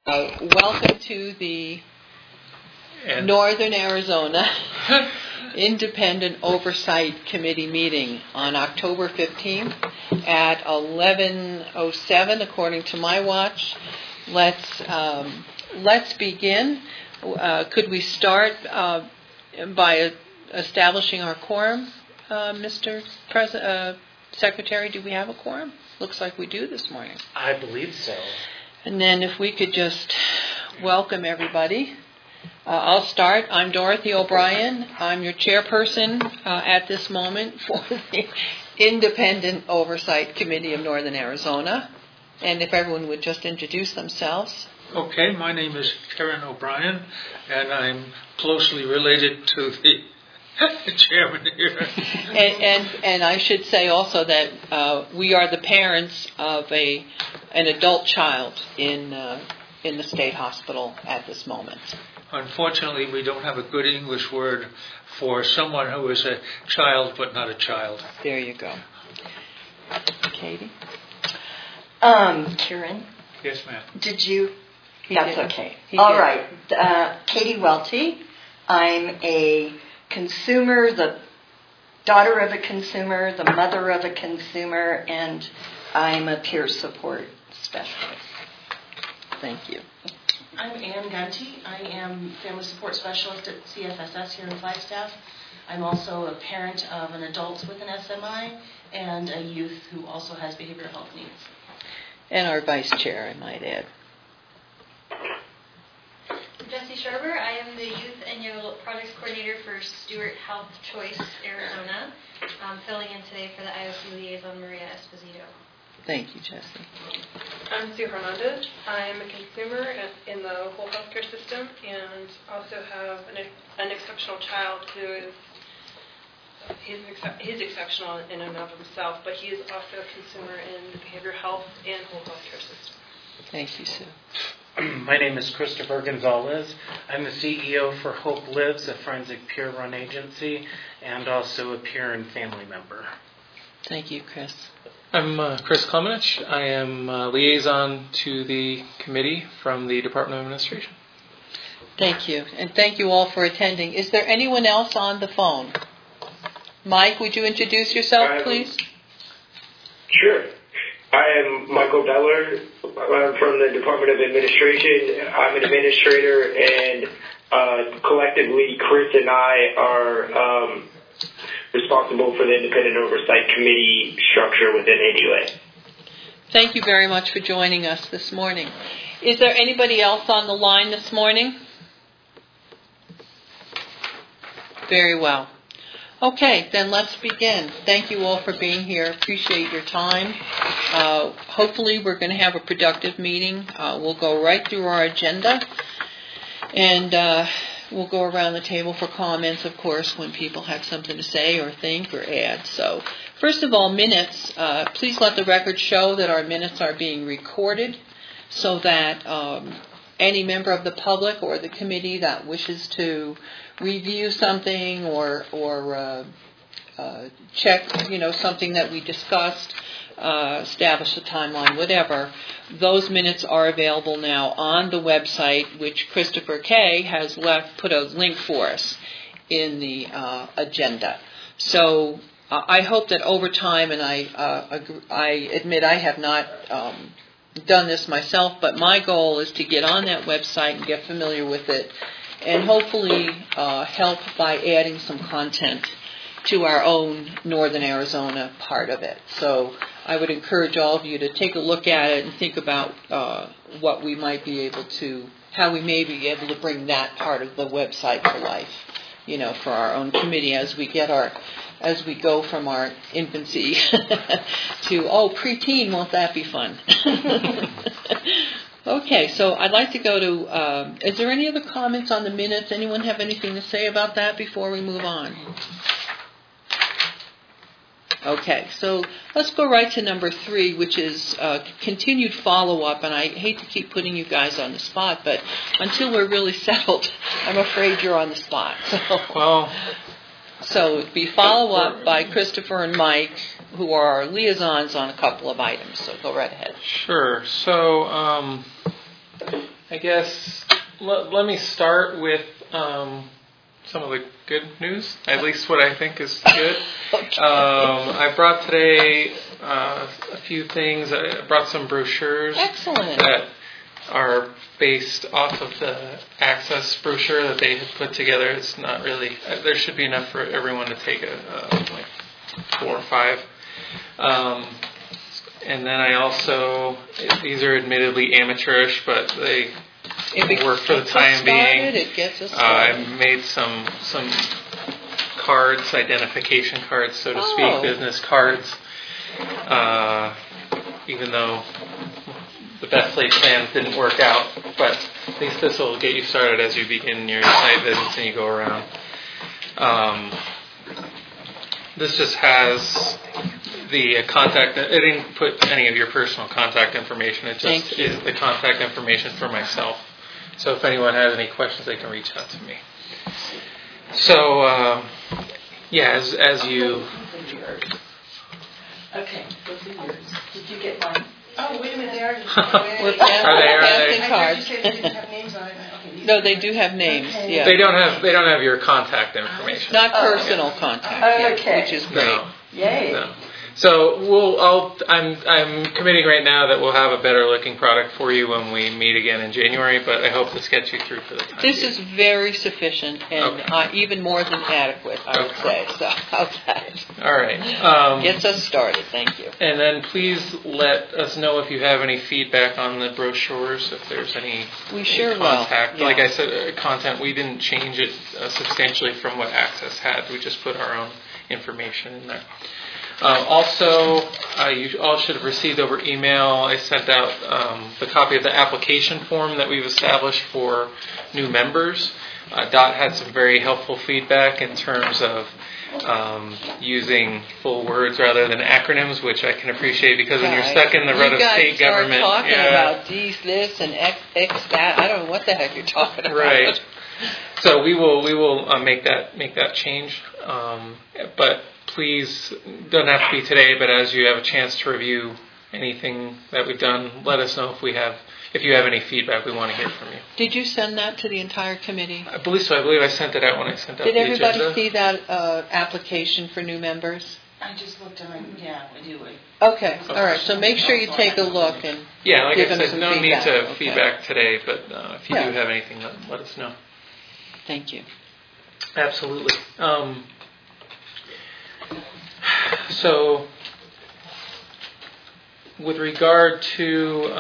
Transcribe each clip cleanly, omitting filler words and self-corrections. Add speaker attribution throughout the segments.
Speaker 1: Welcome to the Northern Arizona Independent Oversight Committee meeting on October 15th at 11:07 according to my watch. Let's begin. Could we start by establishing our quorum, Mr. Secretary? Do we have a quorum? Looks like we do this morning.
Speaker 2: I believe so.
Speaker 1: And then if we could just welcome everybody. I'll start. I'm Dorothy O'Brien. I'm your chairperson at this moment for the Independent Oversight Committee of Northern Arizona. And if everyone would just introduce themselves.
Speaker 3: Okay, my name is Karen O'Brien, and I'm closely related to the chairman here.
Speaker 1: And I should say also that we are the parents of an adult child in the state hospital at this moment.
Speaker 3: Unfortunately, we don't have a good English word for someone who is a child but not a child.
Speaker 1: There you go. Katie?
Speaker 4: Karen?
Speaker 3: Yes, ma'am.
Speaker 4: Did you?
Speaker 1: That's
Speaker 4: did. Okay. All right. Katie Welty. I'm a consumer, the daughter of a consumer, the mother of a consumer, and I'm a peer support specialist.
Speaker 1: Thank you.
Speaker 5: I'm Ann Gunty. I am family support specialist at CFSS here in Flagstaff. I'm also a parent of an adult with an SMI and a youth who also has behavioral health needs.
Speaker 1: And our vice chair, I might add.
Speaker 6: Jessie Sherber. I am the Youth and Young Adult Projects Coordinator for Stewart Health Choice Arizona. I'm filling in today for the IOC liaison, Maria Esposito.
Speaker 1: Thank you, Jessie.
Speaker 7: I'm Sue Hernandez. I'm a consumer in the whole healthcare system and also have an exceptional child who is he's exceptional in and of himself, but he is also a consumer in the behavioral health and whole healthcare system.
Speaker 1: Thank you, Sue.
Speaker 2: My name is Christopher Gonzalez. I'm the CEO for Hope Lives, a forensic peer-run agency, and also a peer and family member.
Speaker 1: Thank you, Chris.
Speaker 8: I'm Chris Klemenich. I am liaison to the committee from the Department of Administration.
Speaker 1: Thank you. And thank you all for attending. Is there anyone else on the phone? Mike, would you introduce yourself, please?
Speaker 9: Sure. I am Michael Beller. I'm from the Department of Administration. I'm an administrator, and collectively, Chris and I are responsible for the Independent Oversight Committee structure within ADUA.
Speaker 1: Thank you very much for joining us this morning. Is there anybody else on the line this morning? Very well. Okay, then let's begin. Thank you all for being here. Appreciate your time. Hopefully we're going to have a productive meeting. We'll go right through our agenda, and we'll go around the table for comments, of course, when people have something to say or think or add. So, first of all, minutes. Please let the record show that our minutes are being recorded so that any member of the public or the committee that wishes to review something or check, something that we discussed, establish a timeline, whatever, those minutes are available now on the website, which Christopher K. has put a link for us in the agenda. So I hope that over time, and I admit I have not done this myself, but my goal is to get on that website and get familiar with it, and hopefully help by adding some content to our own Northern Arizona part of it. So I would encourage all of you to take a look at it and think about what we might be able to, how we may be able to bring that part of the website to life, for our own committee as we go from our infancy to, preteen, won't that be fun? Okay, so I'd like to go to, is there any other comments on the minutes? Anyone have anything to say about that before we move on? Okay, so let's go right to number 3, which is continued follow-up, and I hate to keep putting you guys on the spot, but until we're really settled, I'm afraid you're on the spot. So it'd be follow-up by Christopher and Mike, who are our liaisons on a couple of items, so go right ahead.
Speaker 8: Sure. So I guess let me start with some of the good news, at least what I think is good.
Speaker 1: Okay.
Speaker 8: I brought today a few things. I brought some brochures.
Speaker 1: Excellent.
Speaker 8: That are based off of the Access brochure that they had put together. It's not really, there should be enough for everyone to take like 4 or 5. And then I also, these are admittedly amateurish, but they work for the time being.
Speaker 1: It gets us started.
Speaker 8: I made some cards, identification cards, so to speak, business cards. Even though the best laid plans didn't work out, but at least this will get you started as you begin your site visits and you go around. This just has the contact. It didn't put any of your personal contact information. It just is the contact information for myself. So if anyone has any questions, they can reach out to me. So as you.
Speaker 4: Okay, those are yours. Did you get mine?
Speaker 5: Oh, wait a minute, they are.
Speaker 1: We're passing
Speaker 5: I
Speaker 1: cards.
Speaker 5: thought you said they didn't have names on it. Okay,
Speaker 1: No, they do have names.
Speaker 5: Okay.
Speaker 1: Yeah.
Speaker 8: They don't have your contact information.
Speaker 1: Not personal contact,
Speaker 4: Okay.
Speaker 1: which is great.
Speaker 8: No.
Speaker 4: Yay.
Speaker 8: No. So I'm committing right now that we'll have a better looking product for you when we meet again in January, but I hope this gets you through for the time.
Speaker 1: This is very sufficient and even more than adequate, I would say. So, okay.
Speaker 8: All right.
Speaker 1: Gets us started. Thank you.
Speaker 8: And then please let us know if you have any feedback on the brochures, if there's any
Speaker 1: We sure
Speaker 8: contact.
Speaker 1: will. Yeah.
Speaker 8: Like I said, content, we didn't change it substantially from what Access had. We just put our own information in there. Also, you all should have received over email, I sent out the copy of the application form that we've established for new members. Dot had some very helpful feedback in terms of using full words rather than acronyms, which I can appreciate because when you're stuck in the rut of state government,
Speaker 1: you guys start talking about these, this, and X, that. I don't know what the heck you're talking about.
Speaker 8: Right. So we will make that change, but please, doesn't have to be today, but as you have a chance to review anything that we've done, let us know if you have any feedback. We want to hear from you.
Speaker 1: Did you send that to the entire committee?
Speaker 8: I believe so. I believe I sent it out when I sent out the agenda.
Speaker 1: Did everybody see that application for new members?
Speaker 5: I just looked and I do.
Speaker 1: Okay. All right. So make sure you take a look and
Speaker 8: like
Speaker 1: give
Speaker 8: I
Speaker 1: them
Speaker 8: said,
Speaker 1: some
Speaker 8: no
Speaker 1: feedback.
Speaker 8: need to feedback today, but if you do have anything, let us know.
Speaker 1: Thank you.
Speaker 8: Absolutely. So, with regard to,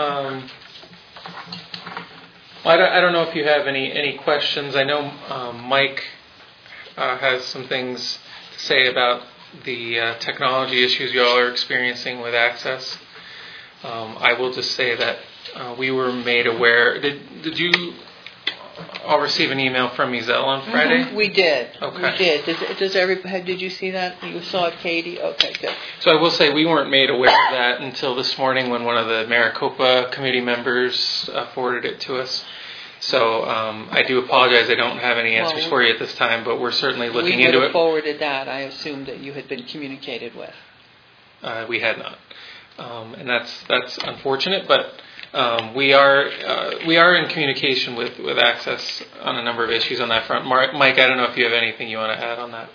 Speaker 8: I don't know if you have any questions. I know Mike has some things to say about the technology issues you all are experiencing with Access. I will just say that we were made aware. Did you all receive an email from Ezel on Friday?
Speaker 1: Mm-hmm. We did.
Speaker 8: Okay.
Speaker 1: We did. Does everybody? Did you see that? You saw it, Katie? Okay, good.
Speaker 8: So I will say we weren't made aware of that until this morning when one of the Maricopa committee members forwarded it to us. So I do apologize. I don't have any answers for you at this time, but we're certainly looking into it.
Speaker 1: We would have forwarded that. I assumed that you had been communicated with.
Speaker 8: We had not, and that's unfortunate, but. We are in communication with Access on a number of issues on that front. Mike, I don't know if you have anything you want to add on that.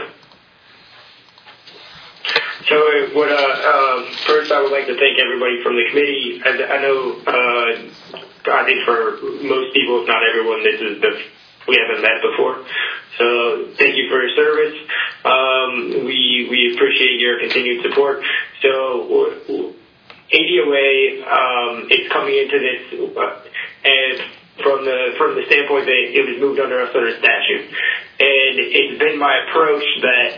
Speaker 9: So, first I would like to thank everybody from the committee. I know, I think for most people, if not everyone, we haven't met before. So, thank you for your service. We appreciate your continued support. So. ADOA is coming into this, and from the standpoint that it was moved under statute, and it's been my approach that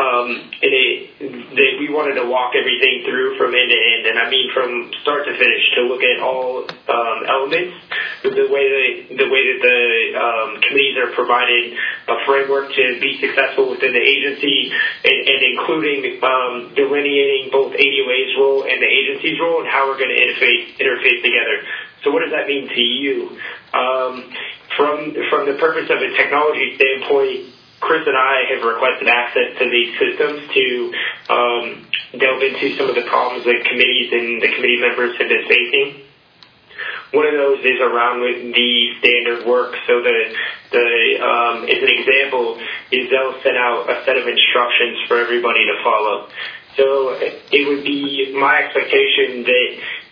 Speaker 9: we wanted to walk everything through from end to end, and I mean from start to finish, to look at all elements, the way that the committees are provided a framework to be successful within the agency, and including delineating both ADOA's role and the agency's role, and how we're going to interface together. So what does that mean to you? From the purpose of a technology standpoint, Chris and I have requested access to these systems to delve into some of the problems that committees and the committee members have been facing. one of those is around with the standard work. So as an example, is they'll send out a set of instructions for everybody to follow. So it would be my expectation that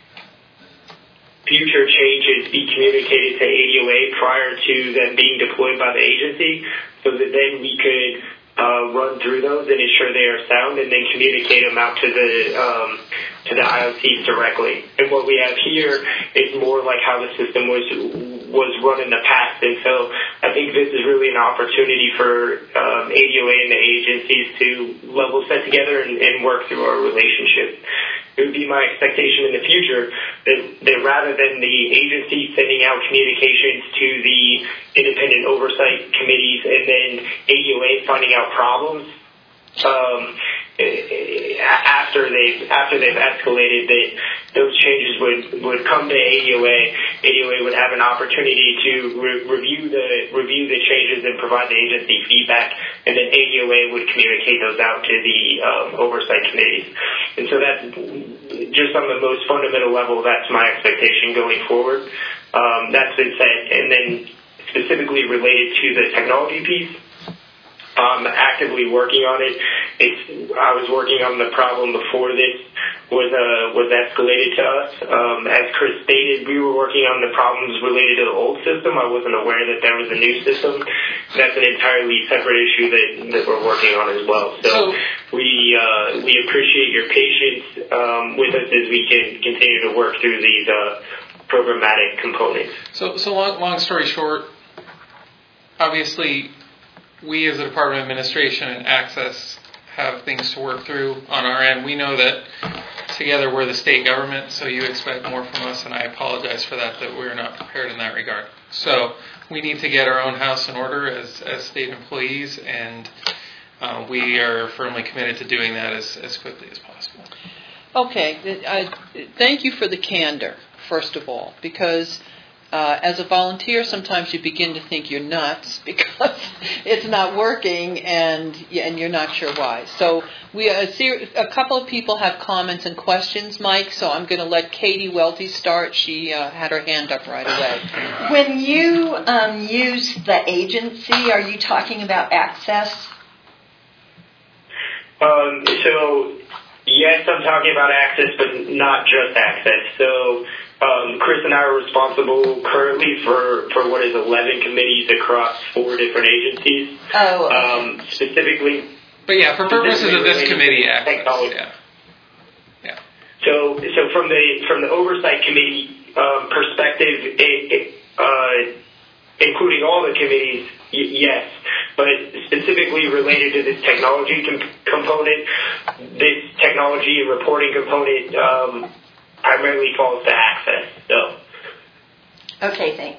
Speaker 9: future changes be communicated to ADOA prior to them being deployed by the agency, so that then we could run through those and ensure they are sound, and then communicate them out to the IOCs directly. And what we have here is more like how the system was run in the past. And so I think this is really an opportunity for ADOA and the agencies to level set together and work through our relationship. It would be my expectation in the future that rather than the agency sending out communications to the independent oversight committees and then ADOA finding out problems after they've escalated, that those changes would come to ADOA. ADOA would have an opportunity to review the changes and provide the agency feedback, and then ADOA would communicate those out to the oversight committees. And so that's just on the most fundamental level. That's my expectation going forward. That's been said, and then specifically related to the technology piece, I'm actively working on it. I was working on the problem before this was escalated to us. As Chris stated, we were working on the problems related to the old system. I wasn't aware that there was a new system. That's an entirely separate issue that we're working on as well. So we appreciate your patience with us as we can continue to work through these programmatic components.
Speaker 8: So long story short, obviously, we as the Department of Administration and Access have things to work through on our end. We know that together we're the state government, so you expect more from us, and I apologize for that we're not prepared in that regard. So we need to get our own house in order as state employees, and we are firmly committed to doing that as quickly as possible.
Speaker 1: Okay. Thank you for the candor, first of all, because as a volunteer, sometimes you begin to think you're nuts because it's not working and you're not sure why. So a couple of people have comments and questions, Mike, so I'm going to let Katie Welty start. She had her hand up right away.
Speaker 4: When you use the agency, are you talking about Access?
Speaker 9: So, yes, I'm talking about Access, but not just Access. So, Chris and I are responsible currently for what is 11 committees across 4 different agencies.
Speaker 4: Oh, okay.
Speaker 9: Specifically.
Speaker 8: But yeah, for purposes of this committee, Access. Yeah. So
Speaker 9: from the oversight committee perspective, including all the committees, yes. But specifically related to this technology component, this technology and reporting component primarily falls to Access. So.
Speaker 4: Okay, thanks.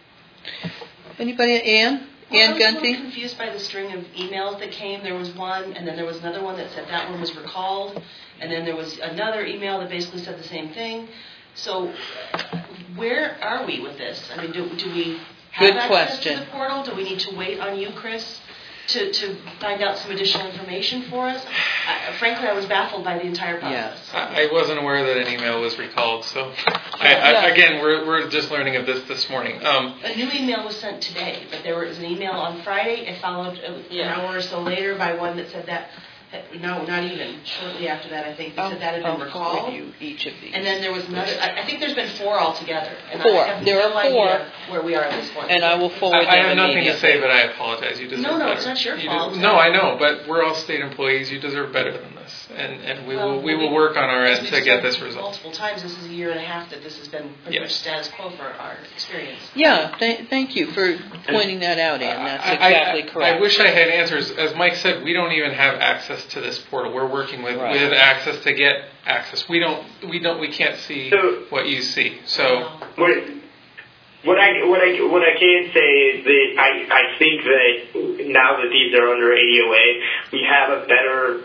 Speaker 1: Anybody? Ann Gunty?
Speaker 5: I was a little confused by the string of emails that came. There was one, and then there was another one that said that one was recalled, and then there was another email that basically said the same thing. So where are we with this? I mean, do we have access to the portal? Do we need to wait on you, Chris, to find out some additional information for us? Frankly, I was baffled by the entire process.
Speaker 8: Yeah. I wasn't aware that an email was recalled, so again, we're just learning of this morning.
Speaker 5: A new email was sent today, but there was an email on Friday. It followed an hour or so later by one that said that. No, not even. Shortly after that, I think they said that had been recalled.
Speaker 1: Each of these.
Speaker 5: And then there was another. I think there's been 4 altogether. And
Speaker 1: 4.
Speaker 5: I have
Speaker 1: there
Speaker 5: no
Speaker 1: are 4.
Speaker 5: idea where we are at this point.
Speaker 1: And I will forward them
Speaker 8: I have nothing
Speaker 1: immediately.
Speaker 8: to say, but I apologize. You deserve better.
Speaker 5: No, it's not your fault.
Speaker 8: No, I know, but we're all state employees. You deserve better than this, and we will work on our end to get this resolved.
Speaker 5: Multiple times. This is a year and a half that this has been pretty much status quo for our experience.
Speaker 1: Yeah, thank you for pointing that out, Ann. That's exactly correct.
Speaker 8: I wish I had answers. As Mike said, we don't even have access to this portal. We're working with Access to get access. We can't see what you see. So
Speaker 9: what I can say is that I think that now that these are under ADOA, we have a better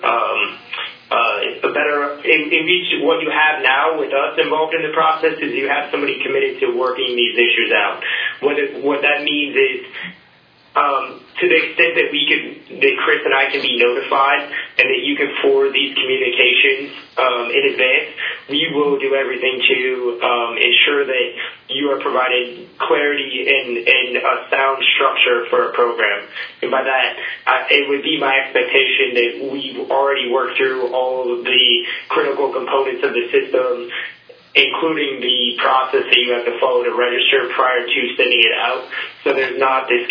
Speaker 9: in each, what you have now with us involved in the process is you have somebody committed to working these issues out. What that means is to the extent that that Chris and I can be notified and that you can forward these communications in advance, we will do everything to ensure that you are provided clarity and a sound structure for a program. And by that, it would be my expectation that we've already worked through all of the critical components of the system, including the process that you have to follow to register prior to sending it out. So there's not these,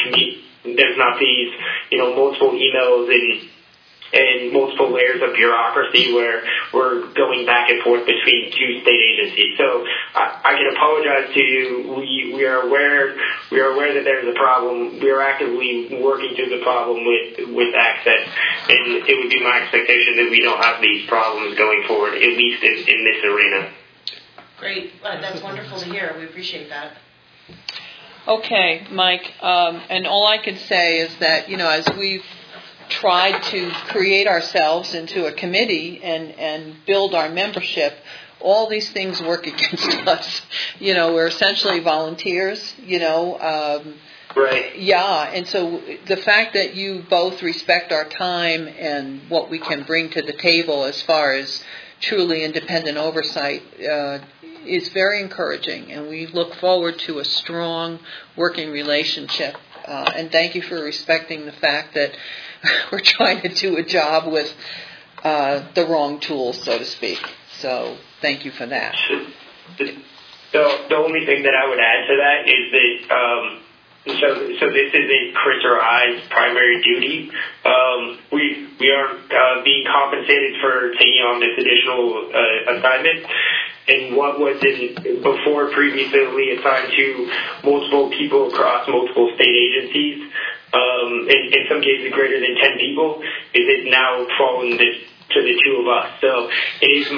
Speaker 9: multiple emails and multiple layers of bureaucracy where we're going back and forth between two state agencies. So I can apologize to you. We are aware that there's a problem. We are actively working through the problem with access, and it would be my expectation that we don't have these problems going forward, at least in this arena.
Speaker 5: Great. That's wonderful to hear. We appreciate that.
Speaker 1: Okay, Mike, and all I can say is that, as we've tried to create ourselves into a committee and build our membership, all these things work against us. We're essentially volunteers,
Speaker 9: Right.
Speaker 1: Yeah, and so the fact that you both respect our time and what we can bring to the table as far as truly independent oversight is very encouraging, and we look forward to a strong working relationship. And thank you for respecting the fact that we're trying to do a job with the wrong tools, so to speak. So thank you for that.
Speaker 9: The only thing that I would add to that is that so this isn't Chris or I's primary duty. We are being compensated for taking on this additional assignment. And what was before previously assigned to multiple people across multiple state agencies, in some cases greater than 10 people, is it now fallen to the two of us. So it is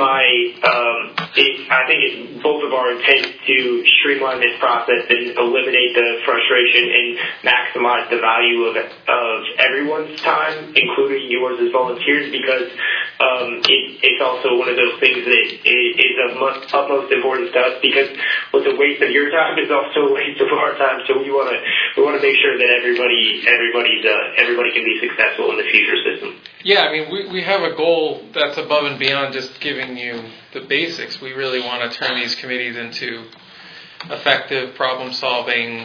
Speaker 9: I think it's both of our intent to streamline this process and eliminate the frustration and maximize the value of everyone's time, including yours as volunteers, because it's also one of those things that is of utmost importance to us, because what's a waste of your time is also a waste of our time. So we want to make sure that everybody can be successful in the future system.
Speaker 8: Yeah, I mean, we have a goal that's above and beyond just giving you the basics. We really want to turn these committees into effective problem-solving,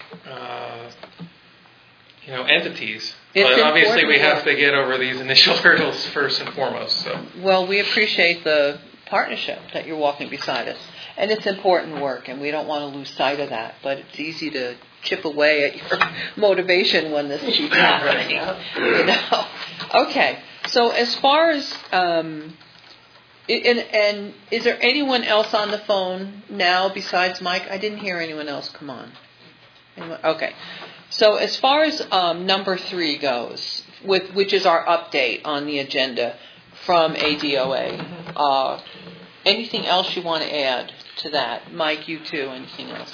Speaker 8: entities. But obviously, we have to get over these initial hurdles first and foremost. So.
Speaker 1: Well, we appreciate the partnership that you're walking beside us, and it's important work, and we don't want to lose sight of that. But it's easy to chip away at your motivation when this keeps happening. Okay. So as far as and is there anyone else on the phone now besides Mike? I didn't hear anyone else come on. Okay. So as far as number 3 goes, which is our update on the agenda from ADOA, anything else you want to add to that? Mike, you too, anything else?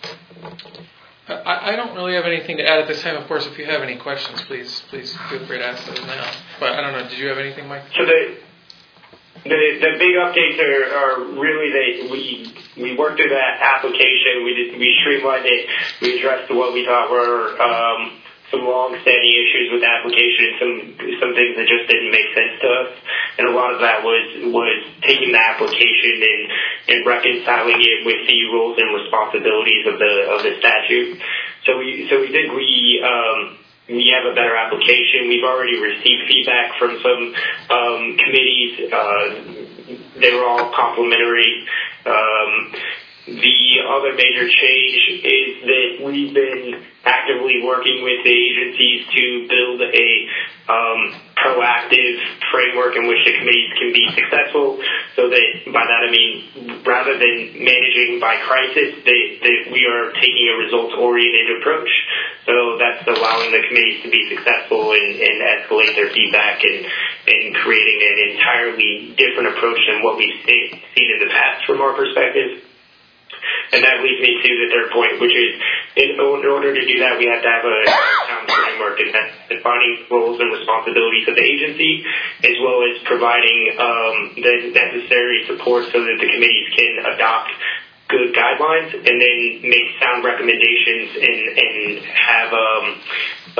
Speaker 8: I don't really have anything to add at this time. Of course, if you have any questions, please feel free to ask those now. But I don't know. Did you have anything, Mike?
Speaker 9: So the big updates are really that we worked through that application. We streamlined it. We addressed what we thought were some long-standing issues with the application, and some things that just didn't make sense to us. And a lot of that was taking the application and reconciling it with the roles and responsibilities of the statute. So we think we have a better application. We've already received feedback from some committees. They were all complimentary. The other major change is that we've been actively working with the agencies to build a proactive framework in which the committees can be successful, so that by that I mean rather than managing by crisis, that we are taking a results-oriented approach. So that's allowing the committees to be successful and escalate their feedback and creating an entirely different approach than what we've seen in the past from our perspective. And that leads me to the third point, which is in order to do that, we have to have a sound framework, and that's defining roles and responsibilities of the agency, as well as providing the necessary support so that the committees can adopt good guidelines and then make sound recommendations and have a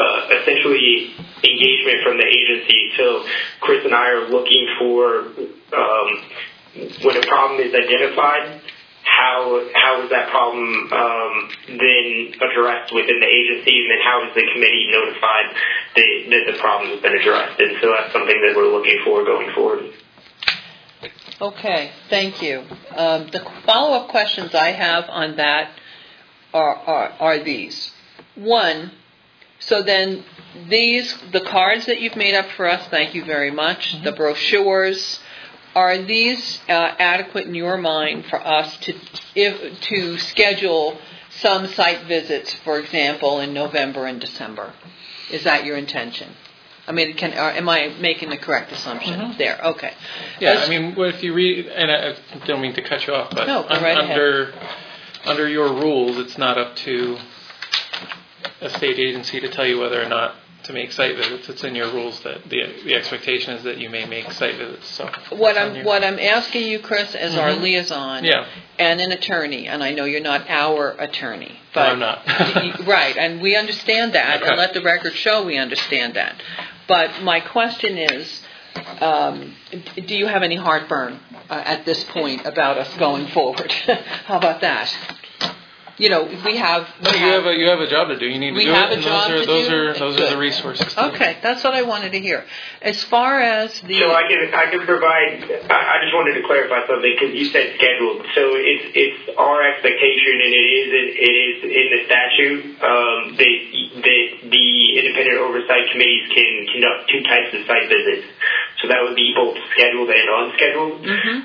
Speaker 9: essentially engagement from the agency. So Chris and I are looking for when a problem is identified, how is that problem then addressed within the agency, and then how is the committee notified that the problem has been addressed? And so that's something that we're looking for going forward.
Speaker 1: Okay, thank you. The follow-up questions I have on that are these. One, so then the cards that you've made up for us, thank you very much, the brochures, are these adequate in your mind for us to schedule some site visits, for example, in November and December? Is that your intention? I mean, am I making the correct assumption there? Okay.
Speaker 8: Yeah, I mean, if you read, and I don't mean to cut you off, but
Speaker 1: no, go right ahead.
Speaker 8: Under your rules, it's not up to a state agency to tell you whether or not to make site visits. It's in your rules that the expectation is that you may make site visits. So
Speaker 1: what I'm asking you, Chris, as our liaison and an attorney, and I know you're not our attorney, but
Speaker 8: no, I'm not.
Speaker 1: Right, and we understand that, and let the record show we understand that. But my question is, do you have any heartburn at this point about us going forward? How about that? You know, you have
Speaker 8: a job to do. You need to do it. Those are the resources.
Speaker 1: Okay, that's what I wanted to hear. As far as the
Speaker 9: so I can provide. I just wanted to clarify something because you said scheduled. So it's our expectation, and it is in the statute that the independent oversight committees can conduct two types of site visits. So that would be both scheduled and unscheduled.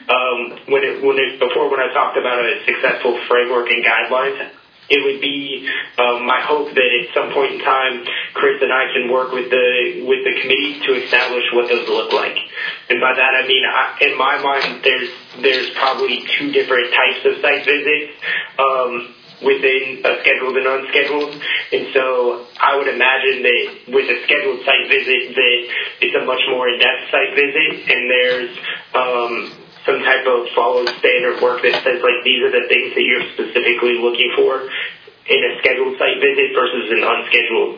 Speaker 9: When I talked about a successful framework and guidelines, it would be my hope that at some point in time, Chris and I can work with the committee to establish what those look like. And by that I mean, in my mind, there's probably two different types of site visits within a scheduled and unscheduled. And so I would imagine that with a scheduled site visit that it's a much more in-depth site visit, and there's some type of followed standard work that says, like, these are the things that you're specifically looking for in a scheduled site visit versus an unscheduled.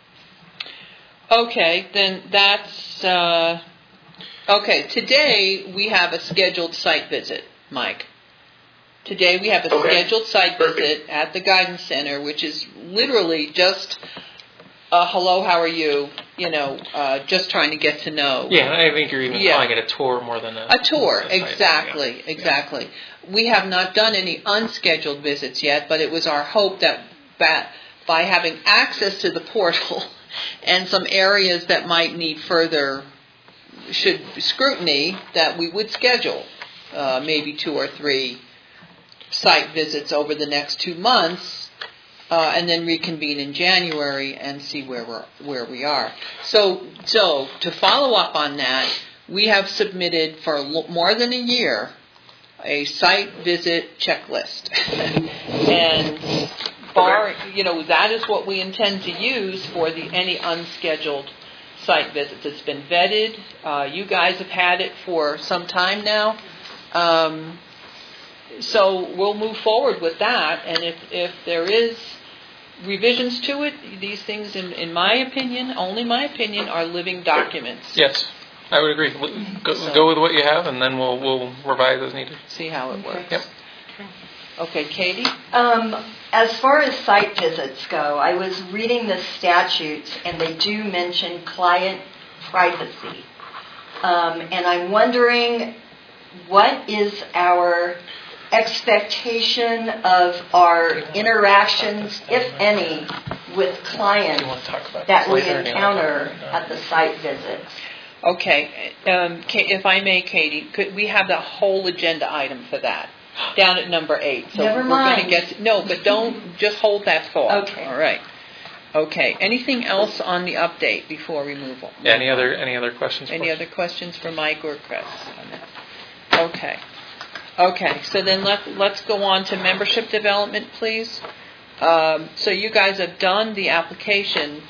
Speaker 1: Okay, then that's okay. Today we have a scheduled site visit, Mike. Today we have a scheduled site visit at the Guidance Center, which is literally just hello, how are you? You know, just trying to get to know.
Speaker 8: Yeah, I think you're even calling it a tour more than a
Speaker 1: tour. Exactly. We have not done any unscheduled visits yet, but it was our hope that by having access to the portal and some areas that might need further scrutiny, that we would schedule maybe 2 or 3 site visits over the next 2 months, and then reconvene in January and see where we are. So to follow up on that, we have submitted for more than a year a site visit checklist, and that is what we intend to use for any unscheduled site visits. It's been vetted. You guys have had it for some time now. So we'll move forward with that, and if there is revisions to it, these things, in my opinion, only my opinion, are living documents.
Speaker 8: Yes, I would agree. Go with what you have, and then we'll revise as needed.
Speaker 1: See how it works.
Speaker 8: Yep.
Speaker 1: Okay, Katie?
Speaker 4: As far as site visits go, I was reading the statutes, and they do mention client privacy. And I'm wondering, what is our expectation of our interactions, if any, with clients that we encounter at the site visits?
Speaker 1: Okay. If I may, Katie, could we have the whole agenda item for that? Down at number 8. So
Speaker 4: Never mind.
Speaker 1: But don't just hold that thought.
Speaker 4: Okay.
Speaker 1: All right. Okay. Anything else on the update before we move on?
Speaker 8: Yeah, any other questions?
Speaker 1: Any other questions for Mike or Chris? Okay. Okay. So then let's go on to membership development, please. So you guys have done the application.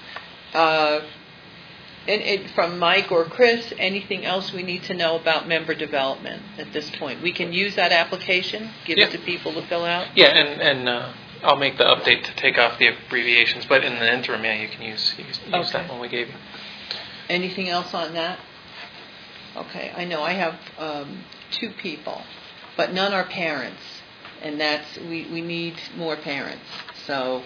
Speaker 1: From Mike or Chris, anything else we need to know about member development at this point? We can use that application, give it to people to fill out?
Speaker 8: Yeah, and I'll make the update to take off the abbreviations, but in the interim, yeah, you can use that one we gave you.
Speaker 1: Anything else on that? Okay, I know I have 2 people, but none are parents, and that's we need more parents. So,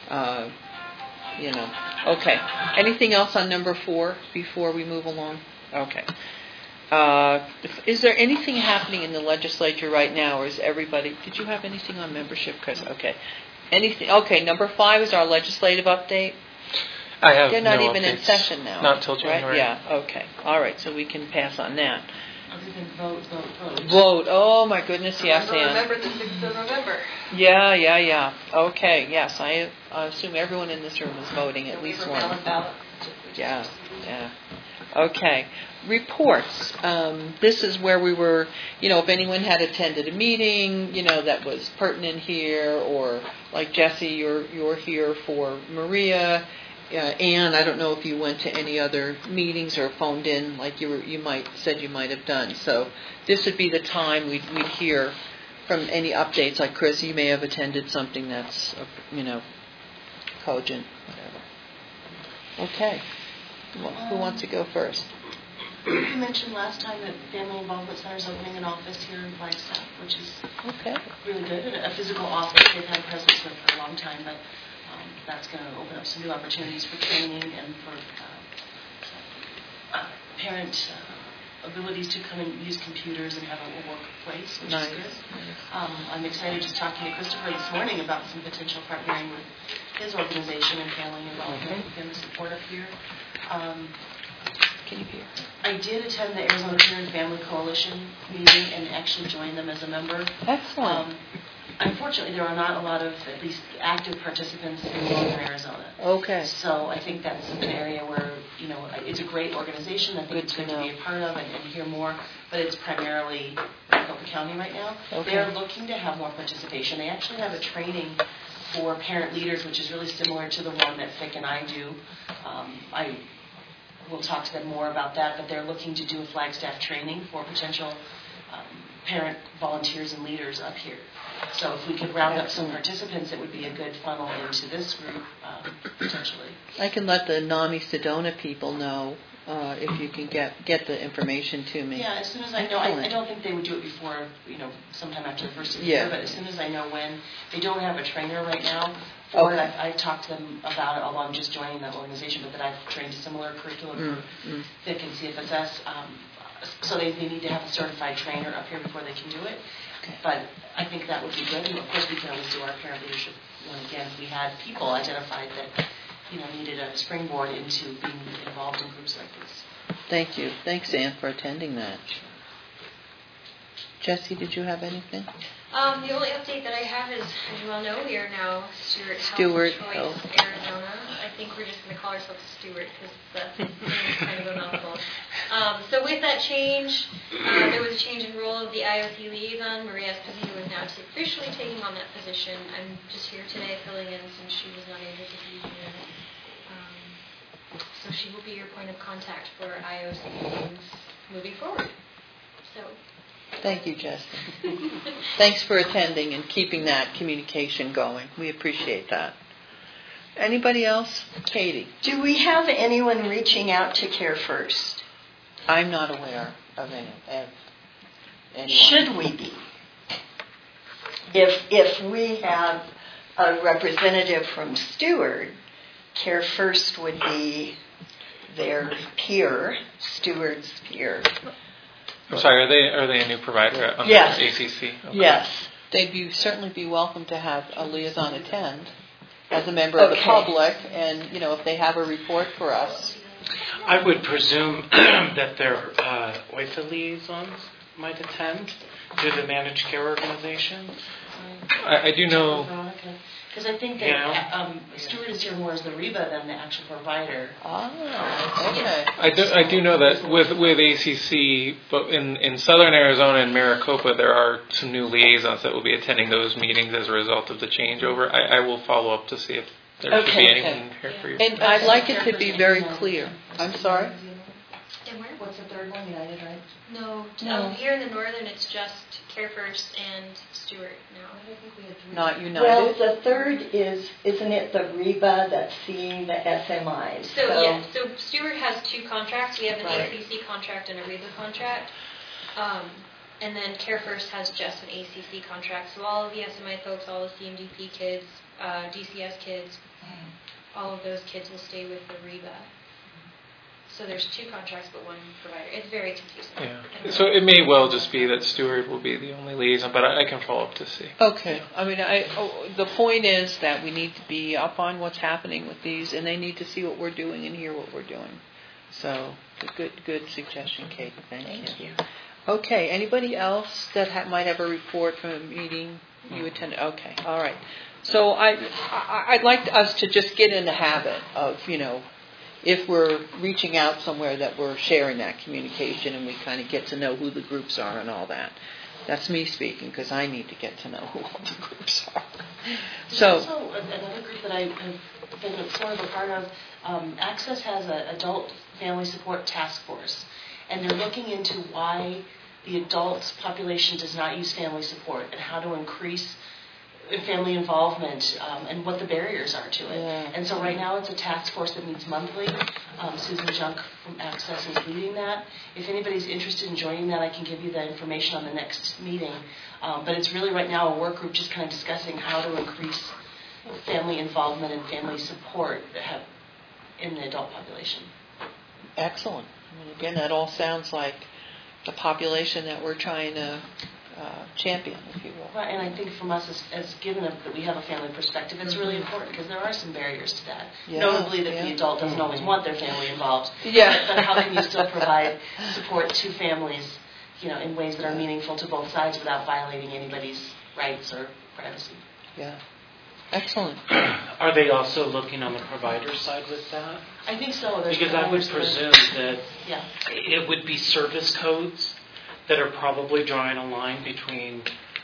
Speaker 1: Okay. Anything else on number 4 before we move along? Okay. Is there anything happening in the legislature right now, or is everybody? Did you have anything on membership, Chris? Okay. Anything? Okay. Number 5 is our legislative update.
Speaker 8: I have
Speaker 1: They're not
Speaker 8: no
Speaker 1: even in
Speaker 8: updates.
Speaker 1: session now.
Speaker 8: Not till January.
Speaker 1: Right? Yeah. Okay. All right. So we can pass on that.
Speaker 5: Other than vote.
Speaker 1: Vote. Oh my goodness. Yes, Ann.
Speaker 7: Remember the 6th of November.
Speaker 1: Yeah. Okay. Yes. I assume everyone in this room is voting at least once. Yeah. Okay. Reports. This is where we were, if anyone had attended a meeting, that was pertinent here, or like Jesse, you're here for Maria. Anne, I don't know if you went to any other meetings or phoned in like you might have done. So this would be the time we'd hear from any updates. Like Chris, you may have attended something that's cogent, whatever. Okay. Who wants to go first?
Speaker 5: You mentioned last time that the Family Involvement Center is opening an office here in Flagstaff, which is really good. A physical office they've had a presence with for a long time, but that's going to open up some new opportunities for training and for parent abilities to come and use computers and have a workplace, which is good. I'm excited just talking to Christopher this morning about some potential partnering with his organization and Family Involvement and the support up here.
Speaker 1: Can you hear?
Speaker 5: I did attend the Arizona Parent and Family Coalition meeting and actually joined them as a member.
Speaker 1: Excellent.
Speaker 5: Unfortunately, there are not a lot of, at least, active participants in northern Arizona.
Speaker 1: Okay.
Speaker 5: So I think that's an area where, it's a great organization. I think it's good to be a part of and hear more. But it's primarily Maricopa County right now.
Speaker 1: Okay.
Speaker 5: They're looking to have more participation. They actually have a training for parent leaders, which is really similar to the one that Fick and I do. We'll talk to them more about that, but they're looking to do a Flagstaff training for potential parent volunteers and leaders up here. So if we could round up some participants, it would be a good funnel into this group, potentially.
Speaker 1: I can let the NAMI Sedona people know if you can get the information to me.
Speaker 5: Yeah, as soon as I know. I don't think they would do it before, sometime after the first of the year, but as soon as I know when. They don't have a trainer right now for it. I talked to them about it, although I'm just joining that organization, but that I've trained a similar curriculum for FIC and CFSS. So they need to have a certified trainer up here before they can do it. Okay. But I think that would be good. And of course, we can always do our parent leadership one again if we had people identified that needed a springboard into being involved in groups like this.
Speaker 1: Thank you. Thanks, Anne, for attending that. Jesse, did you have anything?
Speaker 6: The only update that I have is, as you all know, we are now Stewart Health Choice Arizona. I think we're just going to call ourselves Stewart because the name is kind of a mouthful. So with that change, there was a change in role of the IOC liaison. Maria Esposito is now officially taking on that position. I'm just here today filling in since she was not able to be here. So she will be your point of contact for IOC meetings moving forward. So.
Speaker 1: Thank you, Jesse. Thanks for attending and keeping that communication going. We appreciate that. Anybody else? Katie.
Speaker 4: Do we have anyone reaching out to Care First?
Speaker 1: I'm not aware of anyone.
Speaker 4: Should we be? If we have a representative from Stewart, Care First would be their peer, Stewart's peer.
Speaker 8: I'm sorry, are they a new provider under ACC? Okay.
Speaker 1: Yes. They'd certainly be welcome to have a liaison attend as a member of the public, and if they have a report for us.
Speaker 2: I would presume that their OIFA liaisons might attend to the managed care organization.
Speaker 8: I do know.
Speaker 5: Because I think that Stewart is here more as the REBA than the actual provider.
Speaker 1: Okay.
Speaker 8: I do know that with ACC, but in southern Arizona and Maricopa, there are some new liaisons that will be attending those meetings as a result of the changeover. I will follow up to see if there should be anyone here for you.
Speaker 1: And I'd like it to be very clear. I'm sorry?
Speaker 5: And where? What's the third one? United, right?
Speaker 6: No,
Speaker 4: No.
Speaker 6: Here in the Northern, it's just Care First and Stewart now.
Speaker 5: I think we had 3.
Speaker 1: Not United?
Speaker 4: Well, the third isn't it the REBA that's seeing the SMIs?
Speaker 6: So Stewart has 2 contracts. We have an
Speaker 4: Right.
Speaker 6: ACC contract and a REBA contract. And then Care First has just an ACC contract. So all of the SMI folks, all the CMDP kids, DCS kids, all of those kids will stay with the REBA. So there's 2 contracts but 1 provider. It's very confusing.
Speaker 8: Yeah. So it may well just be that Stewart will be the only liaison, but I can follow up to see.
Speaker 1: Okay. I mean, the point is that we need to be up on what's happening with these, and they need to see what we're doing and hear what we're doing. So, good suggestion, Kate. Thank you. Okay. Anybody else that might have a report from a meeting you attended? Okay. All right. So I'd like us to just get in the habit of, if we're reaching out somewhere, that we're sharing that communication and we kind of get to know who the groups are and all that. That's me speaking, because I need to get to know who all the groups are.
Speaker 5: There's also another group that I've been sort of a part of. Access has an adult family support task force, and they're looking into why the adult population does not use family support and how to increase family involvement and what the barriers are to it.
Speaker 1: Yeah.
Speaker 5: And so right now it's a task force that meets monthly. Susan Junk from Access is leading that. If anybody's interested in joining that, I can give you that information on the next meeting. But it's really right now a work group just kind of discussing how to increase family involvement and family support in the adult population.
Speaker 1: Excellent. I mean, again, that all sounds like the population that we're trying to champion, if you will.
Speaker 5: Right, and I think from us, as given that we have a family perspective, it's really important because there are some barriers to that.
Speaker 1: Yeah,
Speaker 5: Notably that the adult doesn't always want their family involved.
Speaker 1: Yeah.
Speaker 5: But how can you still provide support to families, in ways that are meaningful to both sides without violating anybody's rights or privacy?
Speaker 1: Yeah. Excellent.
Speaker 2: Are they also looking on the provider side with that?
Speaker 5: I think so. There's
Speaker 2: Because I would presume that
Speaker 5: Yeah.
Speaker 2: it would be service codes that are probably drawing a line between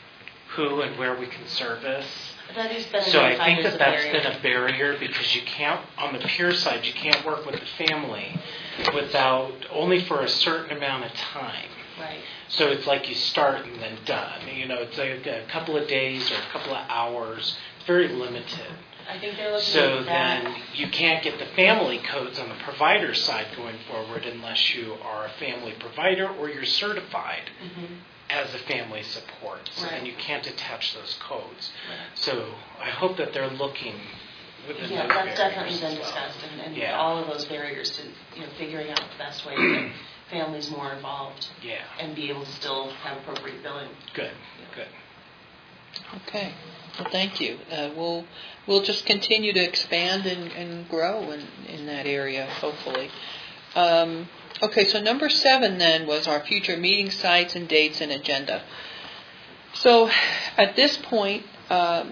Speaker 2: who and where we can service.
Speaker 5: That has been
Speaker 2: So I
Speaker 5: identified
Speaker 2: think
Speaker 5: as
Speaker 2: that
Speaker 5: a
Speaker 2: that's
Speaker 5: barrier.
Speaker 2: been a barrier because you can't, on the peer side, you can't work with the family only for a certain amount of time.
Speaker 5: Right.
Speaker 2: So it's like you start and then done. It's like a couple of days or a couple of hours. It's very limited.
Speaker 5: I think they're looking
Speaker 2: So
Speaker 5: at that.
Speaker 2: then you can't get the family codes on the provider side going forward unless you are a family provider or you're certified as a family support. So
Speaker 5: Right.
Speaker 2: then you can't attach those codes.
Speaker 5: Right.
Speaker 2: So I hope that they're looking within
Speaker 5: Yeah,
Speaker 2: those
Speaker 5: that's definitely
Speaker 2: barriers
Speaker 5: been
Speaker 2: as well.
Speaker 5: discussed, and
Speaker 2: Yeah.
Speaker 5: all of those barriers to figuring out the best way to get families more involved
Speaker 2: Yeah,
Speaker 5: and be able to still have appropriate billing.
Speaker 2: good.
Speaker 1: Okay. Well, thank you. We'll just continue to expand and grow in that area, hopefully. Okay, so number 7 then was our future meeting sites and dates and agenda. So at this point, I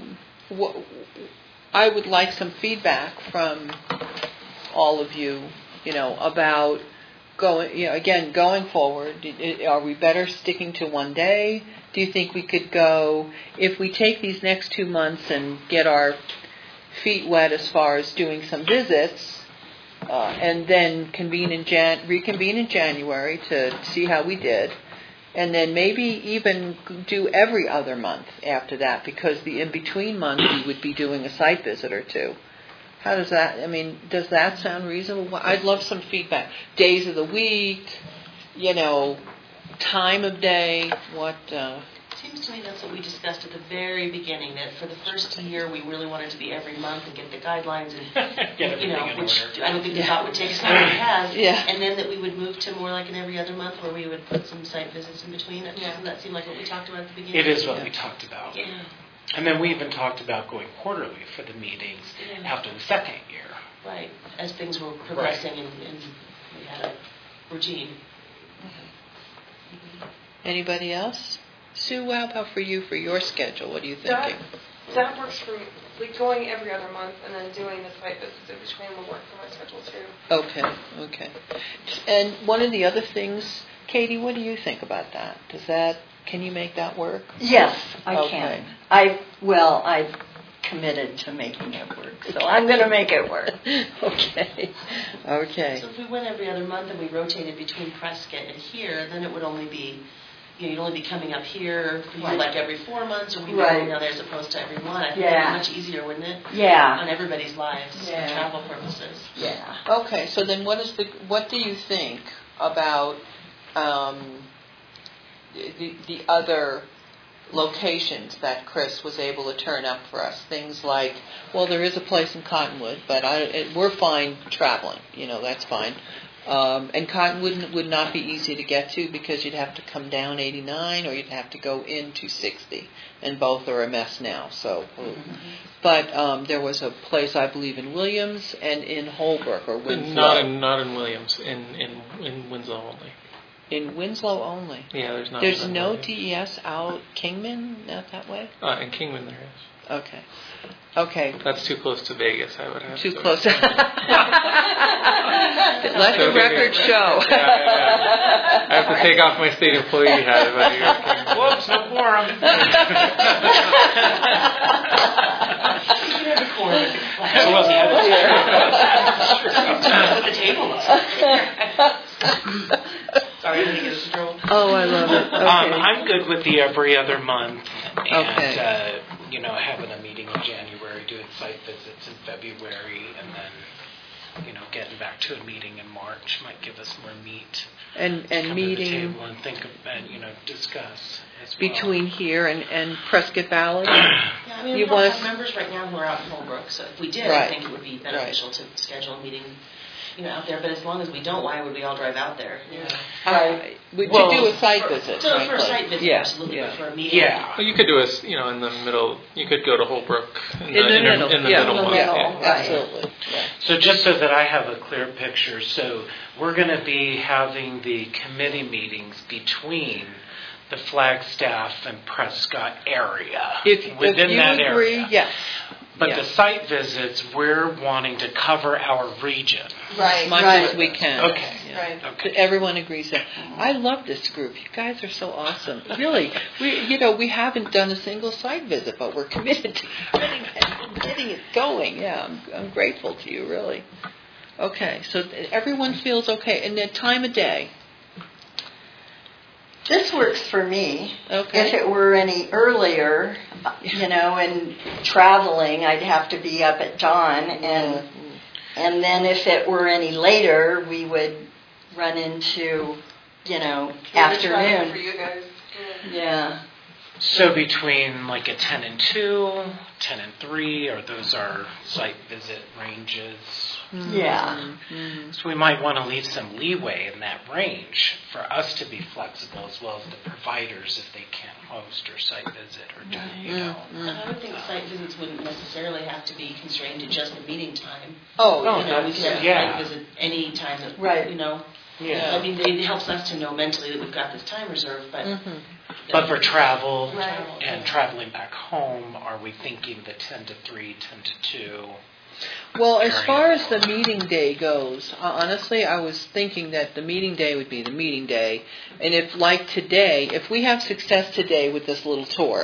Speaker 1: would like some feedback from all of you, about going forward. Are we better sticking to one day? Do you think we could go, if we take these next 2 months and get our feet wet as far as doing some visits, and then reconvene in January to see how we did, and then maybe even do every other month after that, because the in-between month we would be doing a site visit or 2. How does that, does that sound reasonable? I'd love some feedback. Days of the week, time of day, what...
Speaker 5: It seems to me that's what we discussed at the very beginning, that for the first year we really wanted to be every month and get the guidelines and,
Speaker 2: Get everything in
Speaker 5: which
Speaker 2: order.
Speaker 5: I don't think we thought would take as long as it has.
Speaker 1: Yeah.
Speaker 5: And then that we would move to more like an every other month where we would put some site visits in between. Doesn't that seem like what we talked about at the beginning?
Speaker 2: It is what we talked about.
Speaker 5: Yeah.
Speaker 2: And then we even talked about going quarterly for the meetings after the second year.
Speaker 5: Right, as things were progressing and we had a routine.
Speaker 1: Anybody else? Sue, how about for you, for your schedule? What are you thinking?
Speaker 7: That works for me. Like going every other month and then doing the site visits in between will work for my schedule too.
Speaker 1: Okay. And one of the other things, Katie, what do you think about that? Can you make that work?
Speaker 4: Yes, I
Speaker 1: Okay.
Speaker 4: can. I committed to making it work. So I'm going to make it work.
Speaker 1: Okay.
Speaker 5: So if we went every other month and we rotated between Prescott and here, then it would only be, you'd only be coming up here like every 4 months, or we'd be going down there as opposed to every one. I think it would be much easier, wouldn't it?
Speaker 4: Yeah.
Speaker 5: On everybody's lives for travel purposes.
Speaker 4: Yeah.
Speaker 1: Okay, so then what do you think about the other locations that Chris was able to turn up for us? Things like, well, there is a place in Cottonwood, but we're fine traveling. That's fine. And Cottonwood would not be easy to get to because you'd have to come down 89 or you'd have to go into 60, and both are a mess now. So, but there was a place I believe in Williams and in Holbrook or Winslow.
Speaker 8: Not in Williams. In Winslow only.
Speaker 1: In Winslow only.
Speaker 8: Yeah, there's not.
Speaker 1: There's no DES out Kingman, not that way.
Speaker 8: In Kingman there is.
Speaker 1: Okay.
Speaker 8: That's too close to Vegas, I would have.
Speaker 1: Too close. Let the record show.
Speaker 8: Yeah. I have to take off my state employee hat if I hear.
Speaker 2: Whoops, no quorum.
Speaker 5: What the table looks like. Sorry, I didn't get a stroll.
Speaker 1: Oh, I love it. Okay.
Speaker 2: I'm good with the every other month, and having a meeting in January, doing site visits in February, and then getting back to a meeting in March might give us more meat.
Speaker 1: And
Speaker 2: come
Speaker 1: meeting
Speaker 2: to the table and think of, and discuss as well.
Speaker 1: between here and Prescott Valley.
Speaker 5: Yeah, we don't have members right now who are out in Holbrook, so if we did, I think it would be beneficial to schedule a meeting out there, but as long as we don't, why would we all drive out there?
Speaker 1: To do a site visit.
Speaker 5: So for a site visit, absolutely, but for a meeting.
Speaker 8: Yeah. Well, you could do in the middle. You could go to Holbrook in the middle.
Speaker 1: Absolutely. Yeah.
Speaker 2: So just so that I have a clear picture, so we're going to be having the committee meetings between the Flagstaff and Prescott area.
Speaker 1: Within that area. Yes.
Speaker 2: But the site visits, we're wanting to cover our region.
Speaker 1: Right. As much as we can.
Speaker 2: Okay.
Speaker 1: Yeah. Right. Okay. Everyone agrees that. I love this group. You guys are so awesome. Really. We haven't done a single site visit, but we're committed to getting it going. Yeah. I'm grateful to you, really. Okay. So everyone feels okay. And the time of day.
Speaker 4: This works for me.
Speaker 1: Okay.
Speaker 4: If it were any earlier, and traveling, I'd have to be up at dawn, and then if it were any later, we would run into, afternoon.
Speaker 7: For you guys.
Speaker 4: Yeah.
Speaker 2: So between like a 10 and 2, 10 and 3, or those are site visit ranges?
Speaker 4: Yeah.
Speaker 2: So we might want to leave some leeway in that range for us to be flexible, as well as the providers if they can't host or site visit or do,
Speaker 5: And I would think site visits wouldn't necessarily have to be constrained to just the meeting time.
Speaker 2: We
Speaker 5: could have a site visit any time that,
Speaker 2: Yeah.
Speaker 5: I mean, it helps us to know mentally that we've got this time reserved, but...
Speaker 2: But for travel and traveling back home, are we thinking the 10 to 3, 10 to 2?
Speaker 1: Well, as far as the meeting day goes, honestly, I was thinking that the meeting day would be the meeting day. And if, like today, if we have success today with this little tour,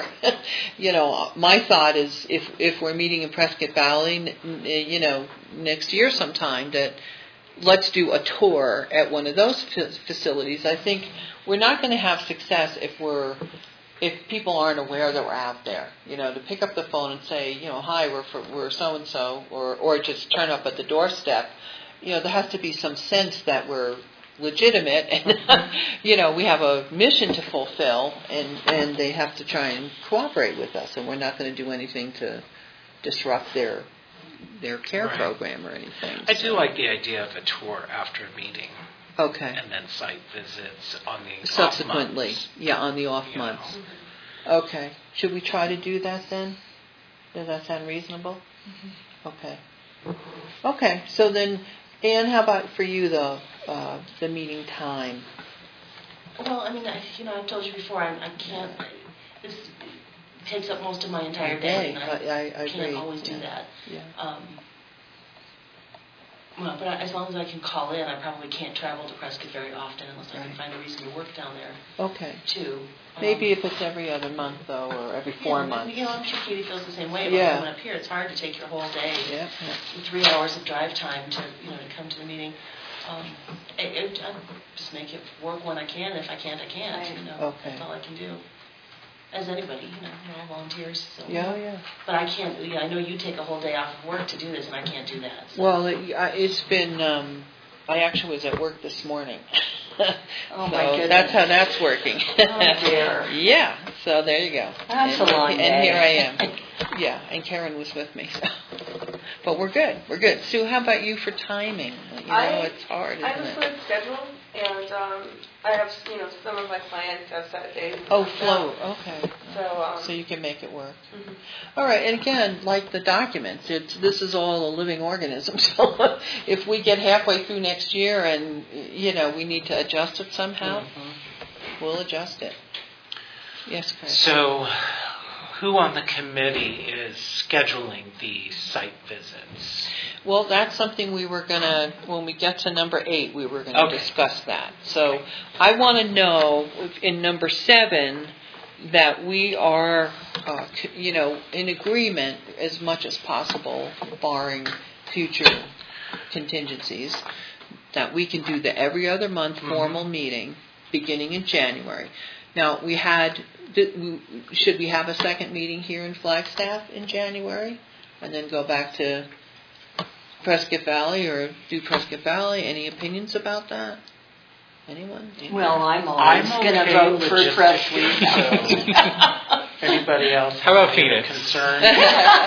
Speaker 1: my thought is if we're meeting in Prescott Valley, next year sometime, that let's do a tour at one of those facilities. I think we're not going to have success if people aren't aware that we're out there. To pick up the phone and say, hi, we're so and so, or just turn up at the doorstep. There has to be some sense that we're legitimate, and we have a mission to fulfill, and they have to try and cooperate with us, and we're not going to do anything to disrupt their care program or anything.
Speaker 2: I do like the idea of a tour after a meeting.
Speaker 1: Okay.
Speaker 2: And then site visits on the
Speaker 1: subsequently,
Speaker 2: off months.
Speaker 1: On the off months. Okay. Should we try to do that then? Does that sound reasonable? Mm-hmm. Okay. Okay. So then, Anne, how about for you the meeting time?
Speaker 5: Well, I mean, I've told you before, I can't. This takes up most of my entire day. And I
Speaker 1: agree.
Speaker 5: can't always do that.
Speaker 1: Yeah.
Speaker 5: Well, but as long as I can call in, I probably can't travel to Prescott very often unless I can find a reason to work down there,
Speaker 1: Okay.
Speaker 5: too.
Speaker 1: Maybe if it's every other month, though, or every 4 months.
Speaker 5: You know, I'm sure Katie feels the same way.
Speaker 1: Yeah.
Speaker 5: Coming up here, it's hard to take your whole day,
Speaker 1: Yeah.
Speaker 5: 3 hours of drive time to come to the meeting. I just make it work when I can. If I can't, I can't.
Speaker 1: Okay.
Speaker 5: That's all I can do. As anybody, we're all volunteers. So.
Speaker 1: Yeah.
Speaker 5: But I can't. I know you take a whole day off of work to do this, and I can't do that. So.
Speaker 1: Well, it's been. I actually was at work this morning.
Speaker 4: Oh my goodness.
Speaker 1: That's how that's working.
Speaker 4: Oh dear.
Speaker 1: Yeah. So there you go.
Speaker 4: That's a long day.
Speaker 1: And here I am. Yeah. And Karen was with me. So. But we're good. We're good. Sue, how about you for timing? It's hard, isn't
Speaker 7: I have a
Speaker 1: it?
Speaker 7: fluid schedule, and I have, some of my clients have set days.
Speaker 1: Oh, flow. Okay.
Speaker 7: So
Speaker 1: you can make it work.
Speaker 7: Mm-hmm.
Speaker 1: All right. And again, like the documents, this is all a living organism. So if we get halfway through next year and, we need to adjust it somehow, we'll adjust it. Yes, Chris.
Speaker 2: So, who on the committee is scheduling the site visits?
Speaker 1: Well, that's something we were going to, when we get to number 8, we were going to discuss that. So I want to know in number 7 that we are, in agreement as much as possible, barring future contingencies, that we can do the every other month formal meeting beginning in January. Now, should we have a second meeting here in Flagstaff in January and then go back to Prescott Valley or do Prescott Valley? Any opinions about that? Anyone?
Speaker 4: Well, I'm always going to vote for Prescott.
Speaker 2: Anybody else?
Speaker 8: How about Phoenix?
Speaker 2: Concern?
Speaker 5: Let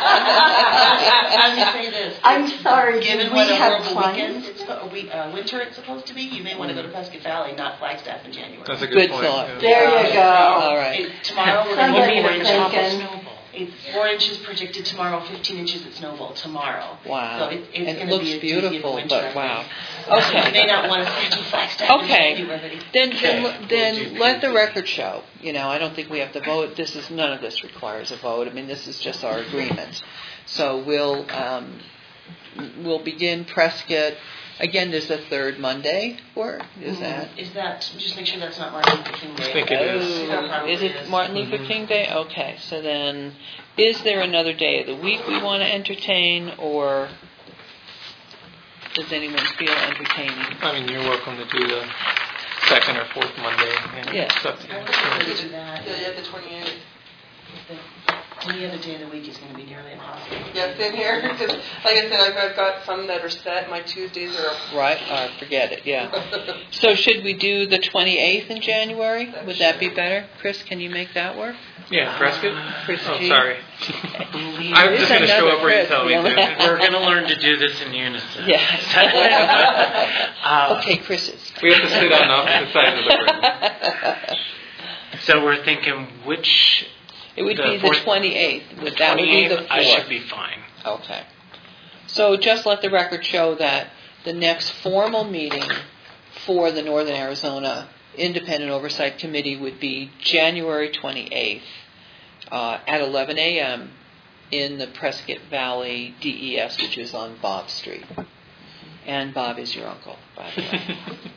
Speaker 5: me say this.
Speaker 4: I'm sorry,
Speaker 5: Given
Speaker 4: we
Speaker 5: what a
Speaker 4: have
Speaker 5: horrible
Speaker 4: clients?
Speaker 5: winter it's supposed to be, you may want to go to Prescott Valley, not Flagstaff in January.
Speaker 8: That's a
Speaker 1: Good
Speaker 8: point.
Speaker 1: thought.
Speaker 8: Yeah.
Speaker 4: There you go.
Speaker 1: All right.
Speaker 5: Tomorrow we're going to
Speaker 4: Somebody
Speaker 5: get 4
Speaker 4: was
Speaker 5: inches.
Speaker 4: thinking.
Speaker 5: It's 4 inches predicted tomorrow, 15 inches at Snowball tomorrow.
Speaker 1: Wow.
Speaker 5: So it's
Speaker 1: And
Speaker 5: going
Speaker 1: it
Speaker 5: to
Speaker 1: looks
Speaker 5: be a
Speaker 1: beautiful,
Speaker 5: winter,
Speaker 1: but
Speaker 5: I think.
Speaker 1: wow.
Speaker 5: So you
Speaker 1: Okay.
Speaker 5: may not want to schedule Flagstaff
Speaker 1: Okay.
Speaker 5: in January.
Speaker 1: Then let the record show. I don't think we have to vote. None of this requires a vote. I mean, this is just our agreement. So we'll begin Prescott. Again, there's a third Monday work. Is that?
Speaker 5: Just make sure that's not Martin Luther King Day.
Speaker 8: I think it is.
Speaker 5: Probably
Speaker 1: Is it Martin Luther King Day? Okay. So then, is there another day of the week we want to entertain, or does anyone feel entertaining?
Speaker 8: I mean, you're welcome to do the second or fourth Monday.
Speaker 1: Yeah.
Speaker 8: It's up to you.
Speaker 5: I would prefer to do that.
Speaker 7: Yeah, the 28th.
Speaker 5: Any other day of the week is going to be nearly impossible.
Speaker 7: Yeah, same here. Because, like I said, I've got some that are set. My Tuesdays are.
Speaker 1: Right? Forget it. Yeah. So should we do the 28th in January? Would that be better? Chris, can you make that work?
Speaker 8: Yeah, Prescott?
Speaker 1: Chris
Speaker 8: Oh,
Speaker 1: G?
Speaker 8: sorry. I'm just going to show up where you tell me to.
Speaker 2: We're going to learn to do this in unison.
Speaker 1: Yes. Okay, Chris's.
Speaker 8: We have to sit on opposite sides of the room.
Speaker 2: So we're thinking which...
Speaker 1: It would be the 28th. That would be the 4th.
Speaker 2: I should be fine.
Speaker 1: Okay. So just let the record show that the next formal meeting for the Northern Arizona Independent Oversight Committee would be January 28th at 11 a.m. in the Prescott Valley DES, which is on Bob Street. And Bob is your uncle, by the way.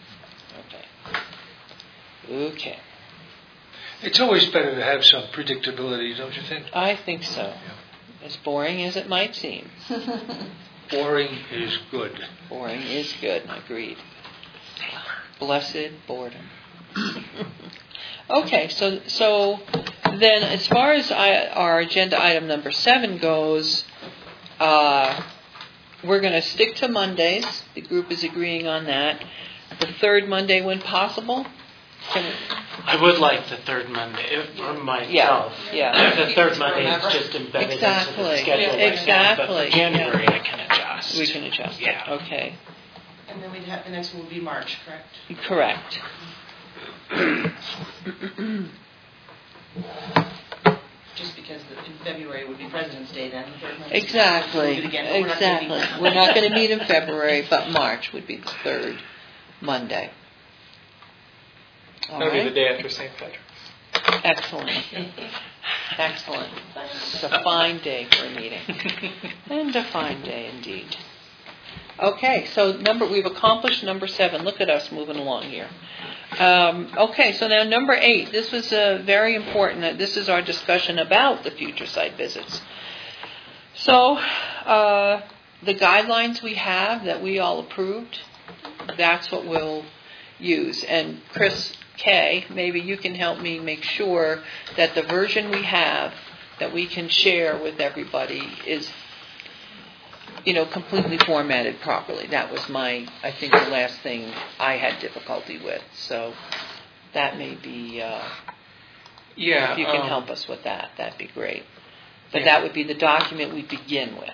Speaker 1: Okay.
Speaker 3: It's always better to have some predictability, don't you think?
Speaker 1: I think so. As boring as it might seem.
Speaker 3: Boring is good.
Speaker 1: Boring is good, agreed. Blessed boredom. Okay, so then as far as our agenda item number 7 goes, we're going to stick to Mondays. The group is agreeing on that. The third Monday when possible.
Speaker 2: I would like the third Monday for myself.
Speaker 1: Yeah.
Speaker 2: The third Monday is just embedded into the schedule.
Speaker 1: Exactly.
Speaker 2: But for January, I can adjust.
Speaker 1: We can adjust it.
Speaker 2: Yeah.
Speaker 1: Okay.
Speaker 5: And then the next one will be March, correct?
Speaker 1: Correct.
Speaker 5: Just because in February would be President's Day then.
Speaker 1: Exactly. We're not going to meet in February, but March would be the third Monday. All
Speaker 8: That'll
Speaker 1: right.
Speaker 8: be the day after St. Patrick's.
Speaker 1: Excellent. Excellent. It's a fine day for a meeting. And a fine day indeed. Okay, so we've accomplished number 7. Look at us moving along here. Okay, so now number 8. This was very important. This is our discussion about the future site visits. So the guidelines we have that we all approved, that's what we'll use. And Chris K., maybe you can help me make sure that the version we have that we can share with everybody is, completely formatted properly. That was I think the last thing I had difficulty with. So that may be, if you can help us with that, that'd be great. But that would be the document we begin with.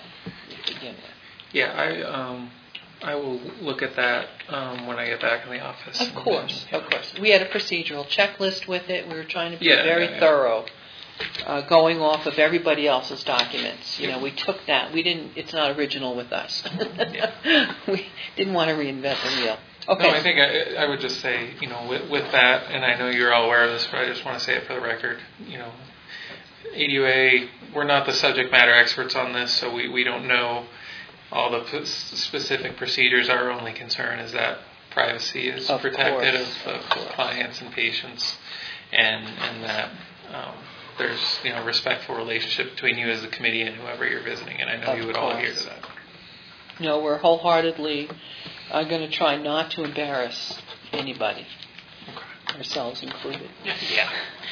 Speaker 8: Yeah, I will look at that when I get back in the office.
Speaker 1: Of course. We had a procedural checklist with it. We were trying to be very thorough, going off of everybody else's documents. We took that. It's not original with us. We didn't want to reinvent the wheel. Okay.
Speaker 8: No, I think I would just say, with that, and I know you're all aware of this, but I just want to say it for the record, ADUA, we're not the subject matter experts on this, so we don't know all the specific procedures. Our only concern is that privacy is protected of clients and patients, and that there's respectful relationship between you as the committee and whoever you're visiting, and I know you would all adhere to that.
Speaker 1: No, we're wholeheartedly going to try not to embarrass anybody, ourselves included.
Speaker 8: Yeah.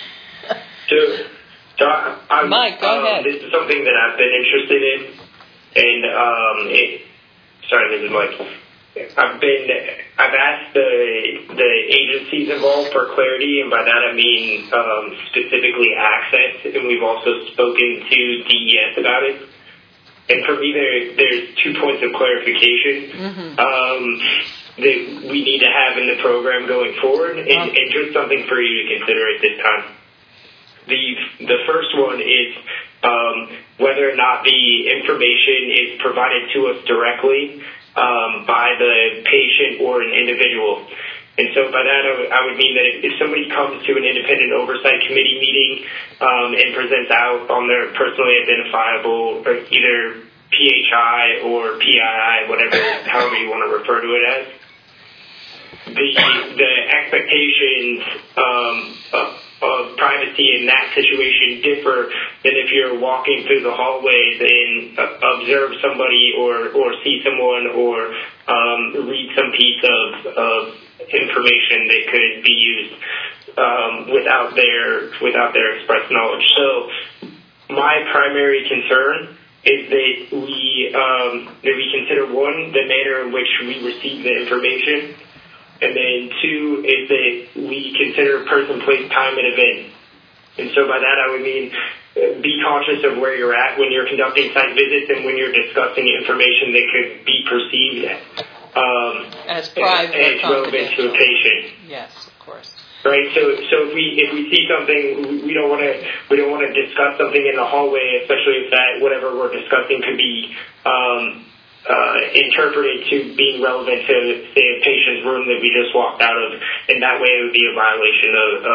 Speaker 9: So
Speaker 1: Mike, go ahead.
Speaker 9: This is something that I've been interested in, and this is Mike. I've asked the agencies involved for clarity, and by that I mean specifically access, and we've also spoken to DES about it. And for me, there's 2 points of clarification that we need to have in the program going forward, and just something for you to consider at this time. The first one is whether or not the information is provided to us directly by the patient or an individual. And so by that, I would mean that if somebody comes to an independent oversight committee meeting and presents out on their personally identifiable, or either PHI or PII, however you want to refer to it as, the expectations of privacy in that situation differ than if you're walking through the hallways and observe somebody or see someone or read some piece of information that could be used without their express knowledge. So my primary concern is that we consider, 1, the manner in which we receive the information, and then 2 is that we consider person, place, time, and event. And so by that I would mean be conscious of where you're at when you're conducting site visits and when you're discussing information that could be perceived
Speaker 1: as private,
Speaker 9: as relevant to a patient.
Speaker 1: Yes, of course.
Speaker 9: Right. So if we see something, we don't want to discuss something in the hallway, especially if that whatever we're discussing could be interpreted to being relevant to, say, a patient's room that we just walked out of, and that way it would be a violation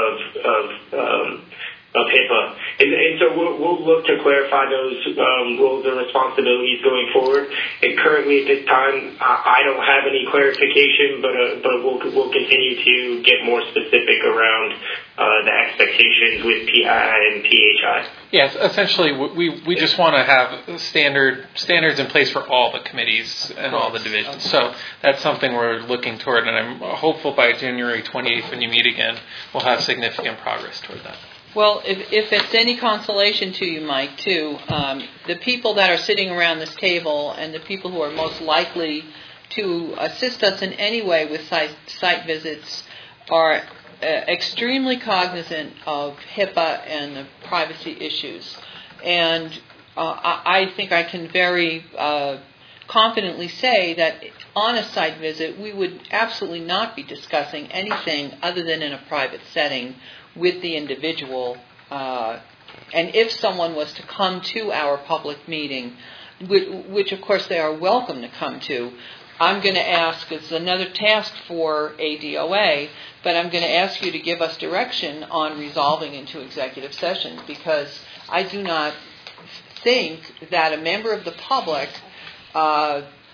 Speaker 9: of HIPAA. And so we'll look to clarify those roles and responsibilities going forward. And currently at this time, I don't have any clarification, but we'll continue to get more specific around the expectations with PII and PHI.
Speaker 8: Yes, essentially we just want to have standards in place for all the committees and all the divisions. So that's something we're looking toward, and I'm hopeful by January 28th when you meet again, we'll have significant progress toward that.
Speaker 1: Well, if it's any consolation to you, Mike, too, the people that are sitting around this table and the people who are most likely to assist us in any way with site visits are extremely cognizant of HIPAA and the privacy issues. And I think I can very confidently say that on a site visit, we would absolutely not be discussing anything other than in a private setting with the individual. And if someone was to come to our public meeting, which of course they are welcome to come to, I'm going to ask, it's another task for ADOA, but I'm going to ask you to give us direction on resolving into executive session, because I do not think that a member of the public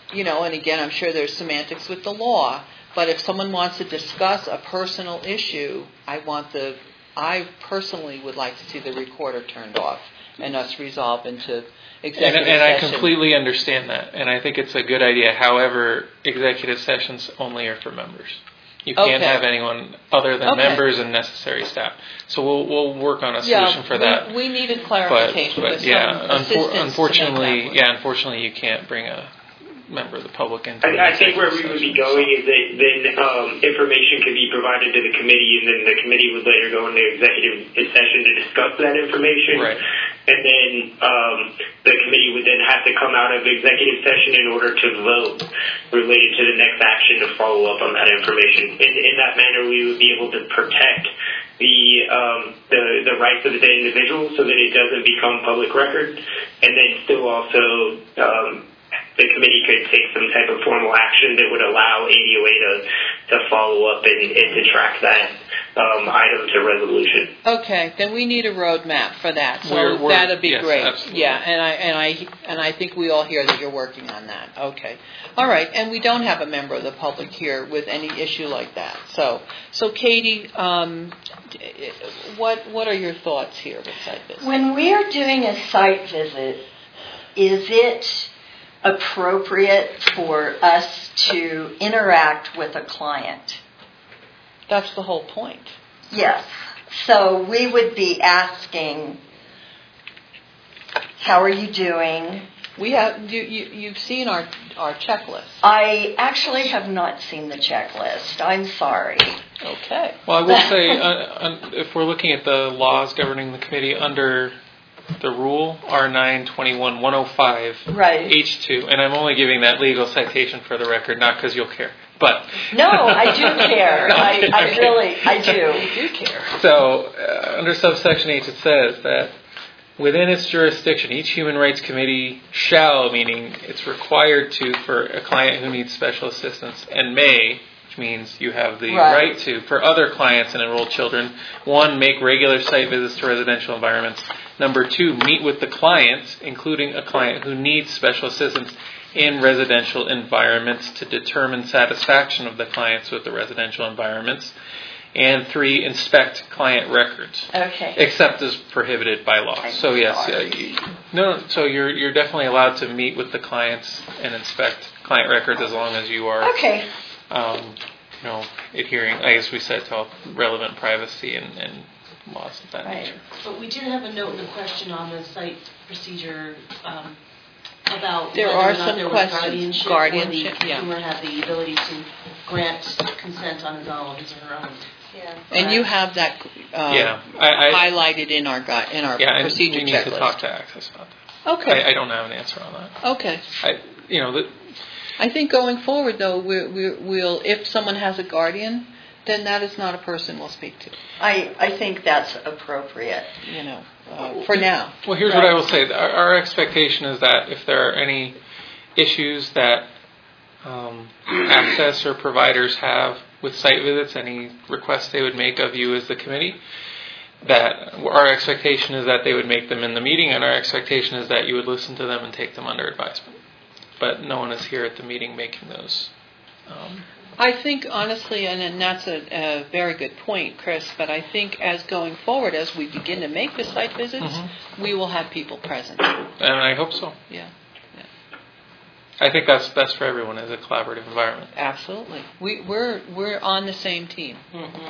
Speaker 1: and again, I'm sure there's semantics with the law, but if someone wants to discuss a personal issue, I personally would like to see the recorder turned off and us resolve into executive
Speaker 8: and
Speaker 1: session.
Speaker 8: I completely understand that, and I think it's a good idea. However, executive sessions only are for members. You can't have anyone other than members and necessary staff. So we'll work on a solution for that.
Speaker 1: We needed clarification.
Speaker 8: But unfortunately, you can't bring a member of the public into
Speaker 9: I think where we would be going is that then information could be provided to the committee, and then the committee would later go into executive session to discuss that information.
Speaker 8: Right.
Speaker 9: And then the committee would then have to come out of executive session in order to vote related to the next action to follow up on that information. In that manner, we would be able to protect the rights of the individual so that it doesn't become public record, and then still also the committee could take some type of formal action that would allow ADOA to follow up and to track that item to resolution.
Speaker 1: Okay, then we need a roadmap for that. So that'd be great.
Speaker 8: Absolutely.
Speaker 1: Yeah, and I think we all hear that you're working on that. Okay, all right. And we don't have a member of the public here with any issue like that. So Katie, what are your thoughts here with site visits?
Speaker 4: When we are doing a site visit, is it appropriate for us to interact with a client?
Speaker 1: That's the whole point.
Speaker 4: Yes. So we would be asking, how are you doing?
Speaker 1: We have you've seen our checklist.
Speaker 4: I actually have not seen the checklist. I'm sorry.
Speaker 1: Okay.
Speaker 8: Well, I will say, if we're looking at the laws governing the committee under the rule R921-105
Speaker 4: right.
Speaker 8: H2, and I'm only giving that legal citation for the record, not because you'll care. But
Speaker 4: no, I do care. I do.
Speaker 1: You do care.
Speaker 8: So, under subsection H, it says that within its jurisdiction, each human rights committee shall, meaning it's required to, for a client who needs special assistance, and may, which means you have the right to, for other clients and enrolled children, 1, make regular site visits to residential environments. 2, meet with the clients, including a client who needs special assistance in residential environments, to determine satisfaction of the clients with the residential environments. And 3, inspect client records.
Speaker 4: Okay.
Speaker 8: Except as prohibited by law. So yes, so you're definitely allowed to meet with the clients and inspect client records as long as you are adhering, as we said, to all relevant privacy and laws of that nature.
Speaker 5: But we did have a note in the question on the site procedure about
Speaker 1: there
Speaker 5: whether
Speaker 1: are
Speaker 5: or not
Speaker 1: some
Speaker 5: there
Speaker 1: questions.
Speaker 5: was guardianship, or the consumer had the ability to grant consent on his own, his or her own.
Speaker 6: Yeah.
Speaker 1: And you have that highlighted in our procedure
Speaker 8: and we need to talk to Access about that.
Speaker 1: Okay.
Speaker 8: I don't have an answer on that.
Speaker 1: Okay.
Speaker 8: I
Speaker 1: think going forward, though, we'll if someone has a guardian, then that is not a person we'll speak to.
Speaker 4: I think that's appropriate.
Speaker 1: For now.
Speaker 8: Well, here's what I will say. Our expectation is that if there are any issues that Access or providers have with site visits, any requests they would make of you as the committee, that our expectation is that they would make them in the meeting, and our expectation is that you would listen to them and take them under advisement. But no one is here at the meeting making those.
Speaker 1: I think, honestly, and that's a very good point, Chris, but I think as going forward, as we begin to make the site visits, we will have people present.
Speaker 8: And I hope so.
Speaker 1: Yeah.
Speaker 8: I think that's best for everyone as a collaborative environment.
Speaker 1: Absolutely. We're on the same team.
Speaker 2: Mm-hmm.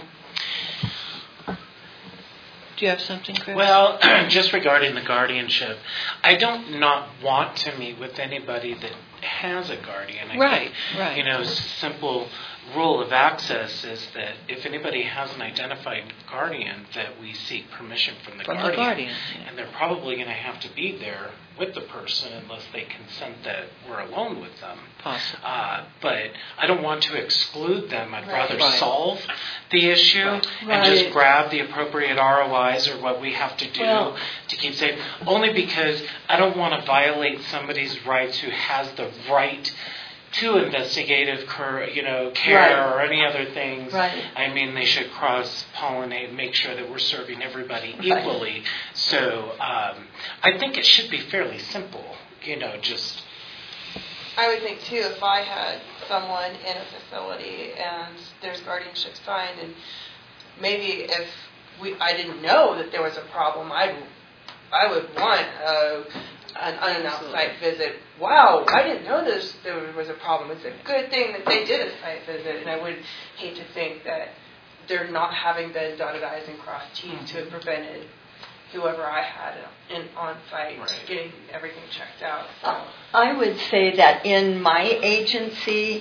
Speaker 1: Do you have something, Chris?
Speaker 2: Well, just regarding the guardianship, I don't not want to meet with anybody that has a guardian.
Speaker 1: Right.
Speaker 2: Simple rule of Access is that if anybody has an identified guardian, that we seek permission from the guardian. And they're probably going to have to be there with the person unless they consent that we're alone with them.
Speaker 1: Possibly.
Speaker 2: But I don't want to exclude them. I'd rather solve the issue and just grab the appropriate ROIs or what we have to do to keep safe. Only because I don't want to violate somebody's rights who has the right to investigative care or any other things.
Speaker 4: Right.
Speaker 2: I mean, they should cross-pollinate, make sure that we're serving everybody equally. So I think it should be fairly simple, just
Speaker 7: I would think too, if I had someone in a facility and there's guardianship signed, and maybe if I didn't know that there was a problem, I would want an unannounced site visit. Wow, I didn't know there was a problem. It's a good thing that they did a site visit, and I would hate to think that there not having been dotted I's and crossed T's to have prevented whoever I had on site getting everything checked out. So.
Speaker 4: I would say that in my agency,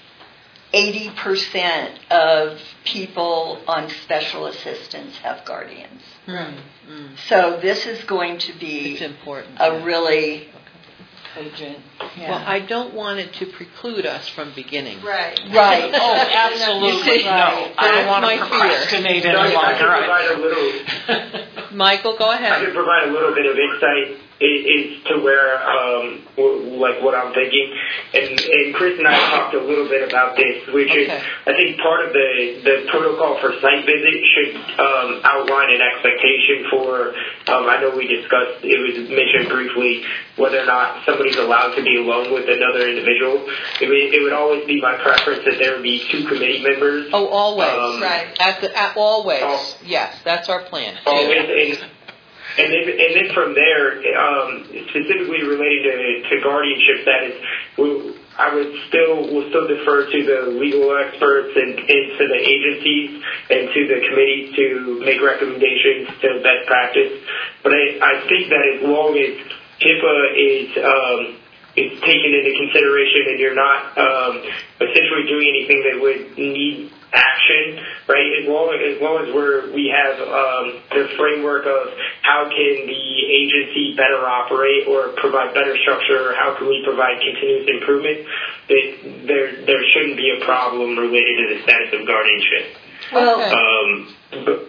Speaker 4: 80% of people on special assistance have guardians. So this is going to be a really cogent. Yeah.
Speaker 1: Well, I don't want it to preclude us from beginning.
Speaker 4: Right.
Speaker 2: Oh, absolutely. No, I don't want to procrastinate any longer.
Speaker 1: Michael, go ahead.
Speaker 9: I can provide a little bit of insight as to where, like what I'm thinking. And Chris and I talked a little bit about this, which is, I think part of the protocol for site visit should outline an expectation for, I know we discussed, it was mentioned briefly, whether or not somebody's allowed to be alone with another individual. It would always be my preference that there would be 2 committee members.
Speaker 1: Oh, always. Right. Always. Yes, that's our plan.
Speaker 9: Always. And then from there, specifically related to guardianship status, I will still defer to the legal experts and to the agencies and to the committees to make recommendations to best practice. But I think that as long as HIPAA is taken into consideration and you're not essentially doing anything that would need action, right? As long as we have the framework of how can the agency better operate or provide better structure, or how can we provide continuous improvement, that there shouldn't be a problem related to the status of guardianship.
Speaker 4: Well,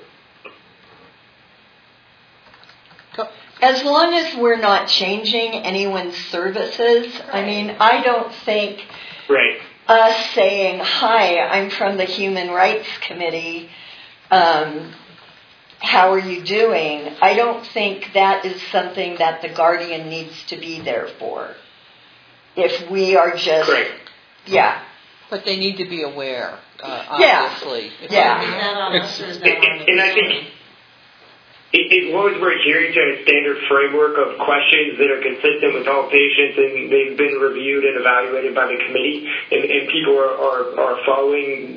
Speaker 4: as long as we're not changing anyone's services, I mean, I don't think us saying, hi, I'm from the Human Rights Committee, how are you doing? I don't think that is something that the guardian needs to be there for. If we are just,
Speaker 1: But they need to be aware, obviously.
Speaker 9: And I think as long as we're adhering to a standard framework of questions that are consistent with all patients and they've been reviewed and evaluated by the committee, and people are following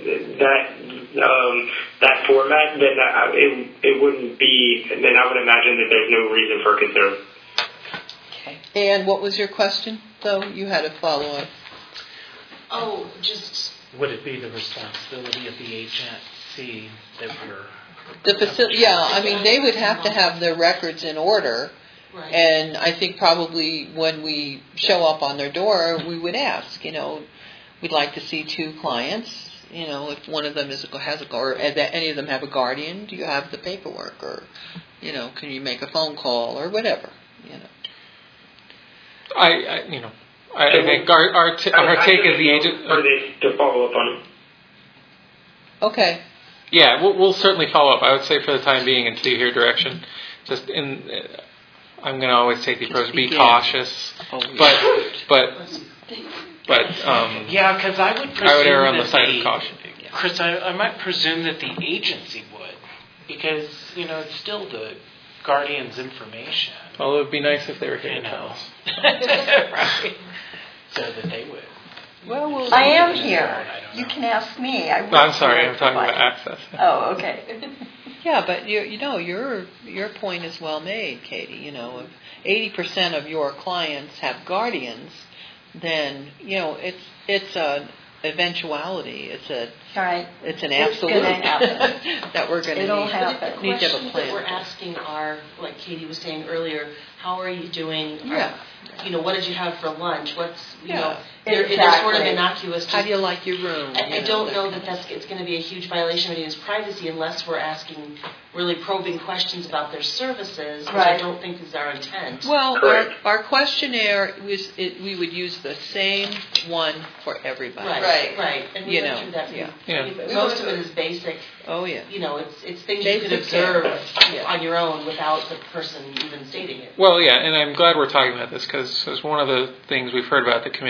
Speaker 9: that format, then it wouldn't be. Then I would imagine that there's no reason for concern.
Speaker 1: Okay. And what was your question, though? You had a follow-up.
Speaker 5: Oh, just
Speaker 2: would it be the responsibility of the agency that we're
Speaker 1: I mean, they would have to have their records in order, and I think probably when we show up on their door, we would ask, we'd like to see 2 clients, if one of them or any of them have a guardian, do you have the paperwork, or, can you make a phone call, or whatever,
Speaker 8: I think our take as the agent
Speaker 9: to follow up on it.
Speaker 1: Okay.
Speaker 8: Yeah, we'll certainly follow up. I would say for the time being, until you hear direction, I'm going to always take the approach: be cautious, but
Speaker 2: yeah, because I would
Speaker 8: err on the side of caution.
Speaker 2: Chris, I might presume that the agency would, because it's still the guardian's information.
Speaker 8: Well, it would be nice if they were here to tell us,
Speaker 2: right? So that they would.
Speaker 4: Well, I am here. You can ask me.
Speaker 8: I'm sorry. I'm talking about access.
Speaker 4: Oh, okay.
Speaker 1: Yeah, but your point is well made, Katie. If 80% of your clients have guardians, then it's an eventuality. It's an absolute that we're going to need to have a plan.
Speaker 5: The questions that we're asking are, like Katie was saying earlier, how are you doing? What did you have for lunch? They're sort of innocuous.
Speaker 1: How do you like your room?
Speaker 5: I don't know that it's going to be a huge violation of anyone's privacy unless we're asking really probing questions about their services, which I don't think is our intent.
Speaker 1: Well, our questionnaire we would use the same one for everybody.
Speaker 5: Right. And we went through that. Most of it is basic.
Speaker 1: Oh yeah.
Speaker 5: It's things you can observe on your own without the person even stating it.
Speaker 8: Well, yeah, and I'm glad we're talking about this because one of the things we've heard about the committees is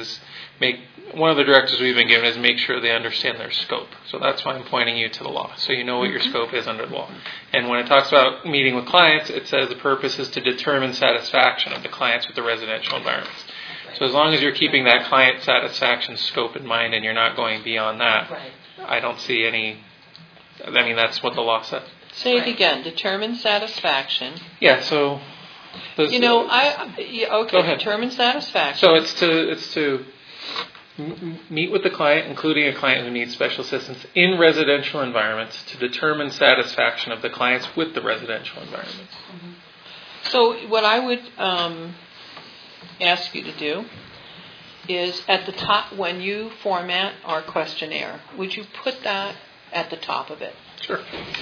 Speaker 8: is one of the directives we've been given is make sure they understand their scope. So that's why I'm pointing you to the law, so you know what your scope is under the law. And when it talks about meeting with clients, it says the purpose is to determine satisfaction of the clients with the residential environments. So as long as you're keeping that client satisfaction scope in mind and you're not going beyond that, I don't see any. I mean, that's what the law says.
Speaker 1: Say it again. Determine satisfaction.
Speaker 8: Yeah. So.
Speaker 1: Go ahead. Determine satisfaction.
Speaker 8: So it's to meet with the client, including a client who needs special assistance in residential environments, to determine satisfaction of the clients with the residential environments.
Speaker 1: Mm-hmm. So what I would ask you to do is at the top, when you format our questionnaire, would you put that at the top of it?
Speaker 8: Sure.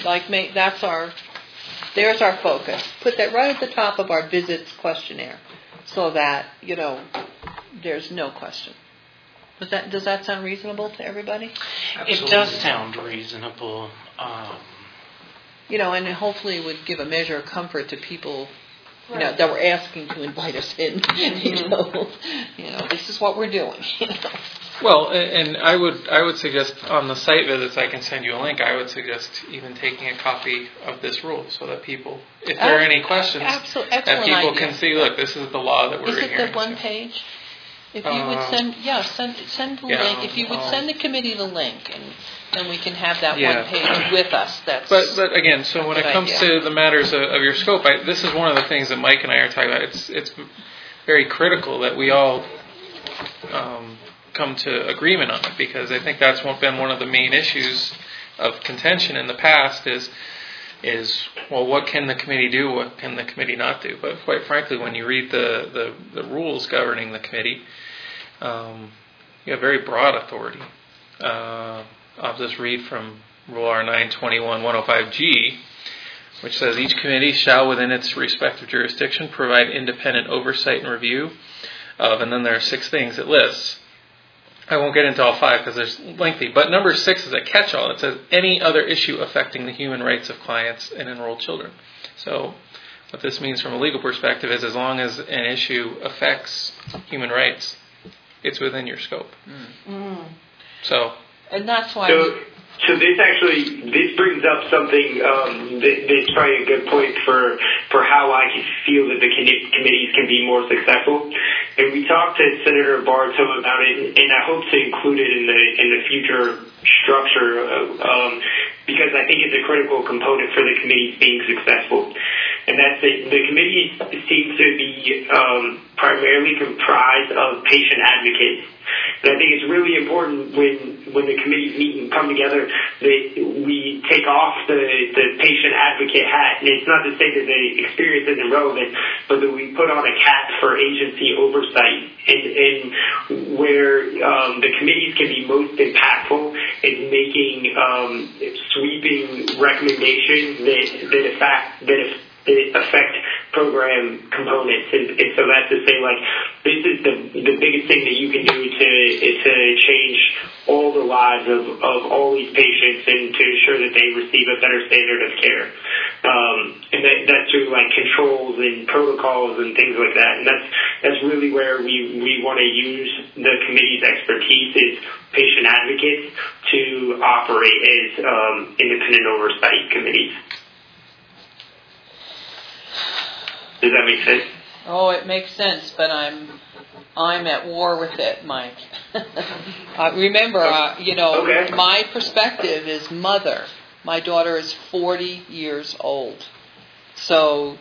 Speaker 1: There's our focus. Put that right at the top of our visits questionnaire, so that there's no question. Does that sound reasonable to everybody?
Speaker 2: Absolutely. It does sound reasonable.
Speaker 1: And hopefully it would give a measure of comfort to people that we're asking to invite us in. This is what we're doing.
Speaker 8: Well, and I would suggest on the site visits, I can send you a link. I would suggest even taking a copy of this rule so that people, if there are any questions, that people can see. Look, this is the law that we're adhering to.
Speaker 1: Is it the one page? If you would send the link. If you would send the committee the link, and then we can have that one page with us.
Speaker 8: But again, so when it comes to the matters of your scope, this is one of the things that Mike and I are talking about. It's very critical that we all come to agreement on it, because I think that's been one of the main issues of contention in the past is what can the committee do, what can the committee not do? But quite frankly, when you read the rules governing the committee, you have very broad authority. I'll just read from Rule R921-105G, which says each committee shall, within its respective jurisdiction, provide independent oversight and review of, and then there are 6 things it lists. I won't get into all 5 because they're lengthy, but number 6 is a catch-all. It says any other issue affecting the human rights of clients and enrolled children. So what this means from a legal perspective is as long as an issue affects human rights, it's within your scope. So,
Speaker 1: and that's why.
Speaker 9: So this brings up something that's probably a good point for how I feel that the committees can be more successful. And we talked to Senator Bartow about it, and I hope to include it in the future structure because I think it's a critical component for the committees being successful. And that's the committees seem to be primarily comprised of patient advocates. And I think it's really important when the committees meet and come together that we take off the patient advocate hat. And it's not to say that the experience isn't relevant, but that we put on a cap for agency oversight. And where the committees can be most impactful is making sweeping recommendations that affect program components, and so that's to say, like, this is the biggest thing that you can do to change all the lives of all these patients and to ensure that they receive a better standard of care, and that's through like controls and protocols and things like that. And that's really where we want to use the committee's expertise as patient advocates to operate as independent oversight committees. Does that make sense?
Speaker 1: Oh, it makes sense, but I'm at war with it, Mike. Remember,
Speaker 9: okay.
Speaker 1: My perspective is mother. My daughter is 40 years old. So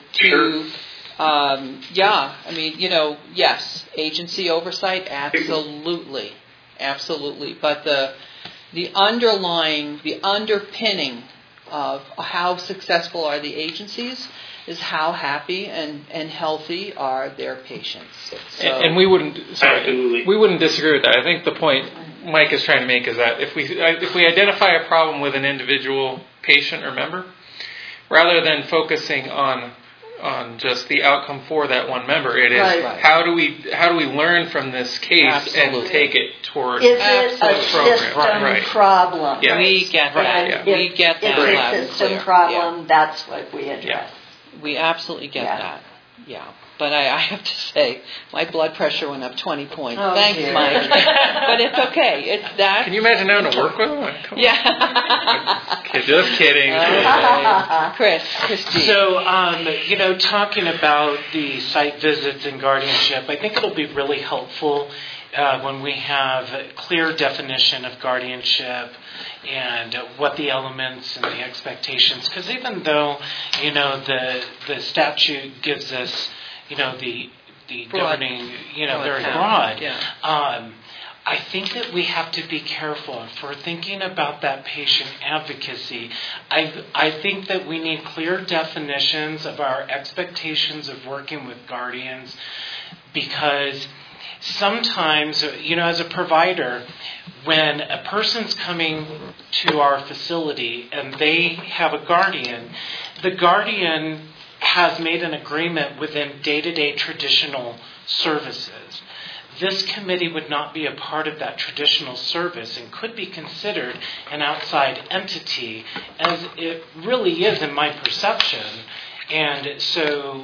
Speaker 1: yes, agency oversight, absolutely. But the underpinning of how successful are the agencies is how happy and healthy are their patients. So,
Speaker 8: and we wouldn't disagree with that. I think the point Mike is trying to make is that if we identify a problem with an individual patient or member, rather than focusing on just the outcome for that one member, it is how do we learn from this case and take it toward
Speaker 4: is it a system problem?
Speaker 8: Yes.
Speaker 1: We get that. We get that.
Speaker 4: If it's a system problem, that's what we address.
Speaker 1: We absolutely get that. Yeah, but I have to say, my blood pressure went up 20 points.
Speaker 4: Oh,
Speaker 1: Thanks,
Speaker 4: dear.
Speaker 1: Mike. But it's okay. It's that.
Speaker 8: Can you imagine having to work with them?
Speaker 1: Yeah.
Speaker 8: Just kidding.
Speaker 1: Christy.
Speaker 2: So, talking about the site visits and guardianship, I think it'll be really helpful when we have a clear definition of guardianship and what the elements and the expectations, because even though, the statute gives us, the governing, very broad, I think that we have to be careful. If we're thinking about that patient advocacy, I think that we need clear definitions of our expectations of working with guardians, because sometimes, as a provider, when a person's coming to our facility and they have a guardian, the guardian has made an agreement within day-to-day traditional services. This committee would not be a part of that traditional service and could be considered an outside entity, as it really is in my perception. And so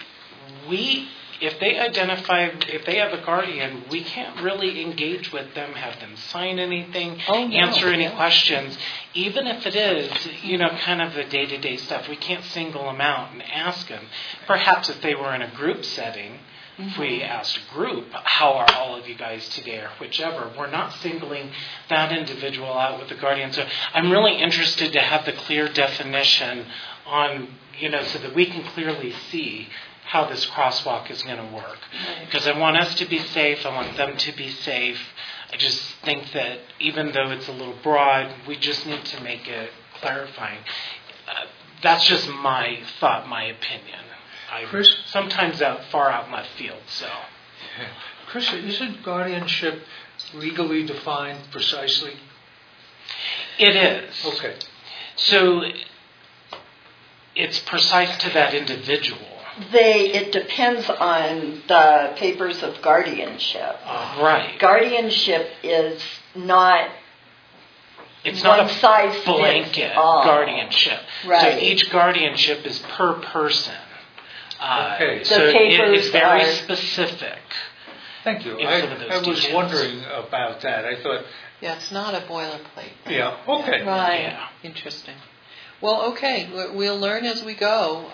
Speaker 2: if they have a guardian, we can't really engage with them, have them sign anything, answer any questions. Even if it is, kind of the day-to-day stuff, we can't single them out and ask them. Perhaps if they were in a group setting, if we asked a group, how are all of you guys today, or whichever, we're not singling that individual out with the guardian. So I'm really interested to have the clear definition on, so that we can clearly see how this crosswalk is going to work. Because I want us to be safe, I want them to be safe. I just think that even though it's a little broad, we just need to make it clarifying. That's just my thought, my opinion.
Speaker 3: Chris?
Speaker 2: Sometimes far out in left field, so.
Speaker 3: Chris, isn't guardianship legally defined precisely?
Speaker 2: It is.
Speaker 3: Okay.
Speaker 2: So it's precise to that individual.
Speaker 4: It depends on the papers of guardianship.
Speaker 2: Right.
Speaker 4: Guardianship is not
Speaker 2: It's not
Speaker 4: size
Speaker 2: a blanket
Speaker 4: fits all.
Speaker 2: guardianship.
Speaker 4: Right.
Speaker 2: So each guardianship is per person.
Speaker 3: Okay.
Speaker 2: So it is very specific.
Speaker 3: Thank you.
Speaker 2: in
Speaker 3: I
Speaker 2: some of those
Speaker 3: was
Speaker 2: details.
Speaker 3: wondering about that. I thought,
Speaker 1: Yeah, it's not a boilerplate.
Speaker 3: yeah, okay.
Speaker 4: Right.
Speaker 2: Yeah.
Speaker 1: Interesting. Well, okay, we'll learn as we go.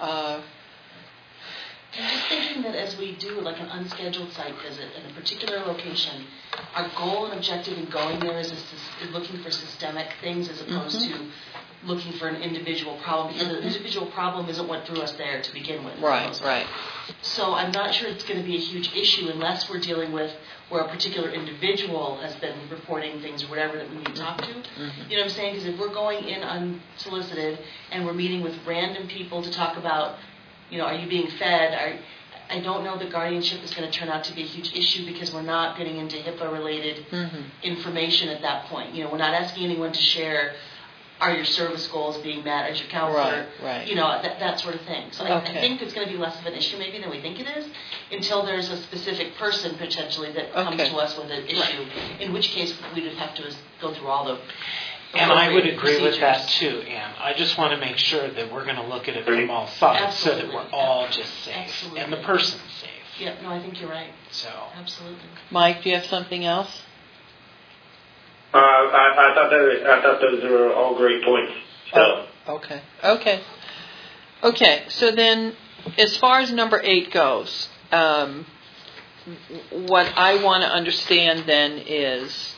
Speaker 5: I'm just thinking that as we do like an unscheduled site visit in a particular location, our goal and objective in going there is looking for systemic things as opposed to looking for an individual problem, because the individual problem isn't what drew us there to begin with.
Speaker 1: Right.
Speaker 5: So I'm not sure it's going to be a huge issue unless we're dealing with where a particular individual has been reporting things or whatever that we need to talk to. You know what I'm saying? Because if we're going in unsolicited and we're meeting with random people to talk about, are you being fed? I don't know that guardianship is going to turn out to be a huge issue because we're not getting into HIPAA-related information at that point. We're not asking anyone to share, are your service goals being met as your counselor?
Speaker 1: Right.
Speaker 5: That sort of thing. So I think it's going to be less of an issue maybe than we think it is until there's a specific person potentially that comes to us with an issue, in which case we would have to go through all the
Speaker 2: And I would agree with that too, Ann. I just want to make sure that we're going to look at it from all sides so that we're all just safe and the person's safe.
Speaker 5: Yeah, no, I think you're right.
Speaker 2: So.
Speaker 5: Absolutely.
Speaker 1: Mike, do you have something else?
Speaker 9: I thought those were all great points. So.
Speaker 1: Okay. So then, as far as number 8 goes, what I want to understand then is,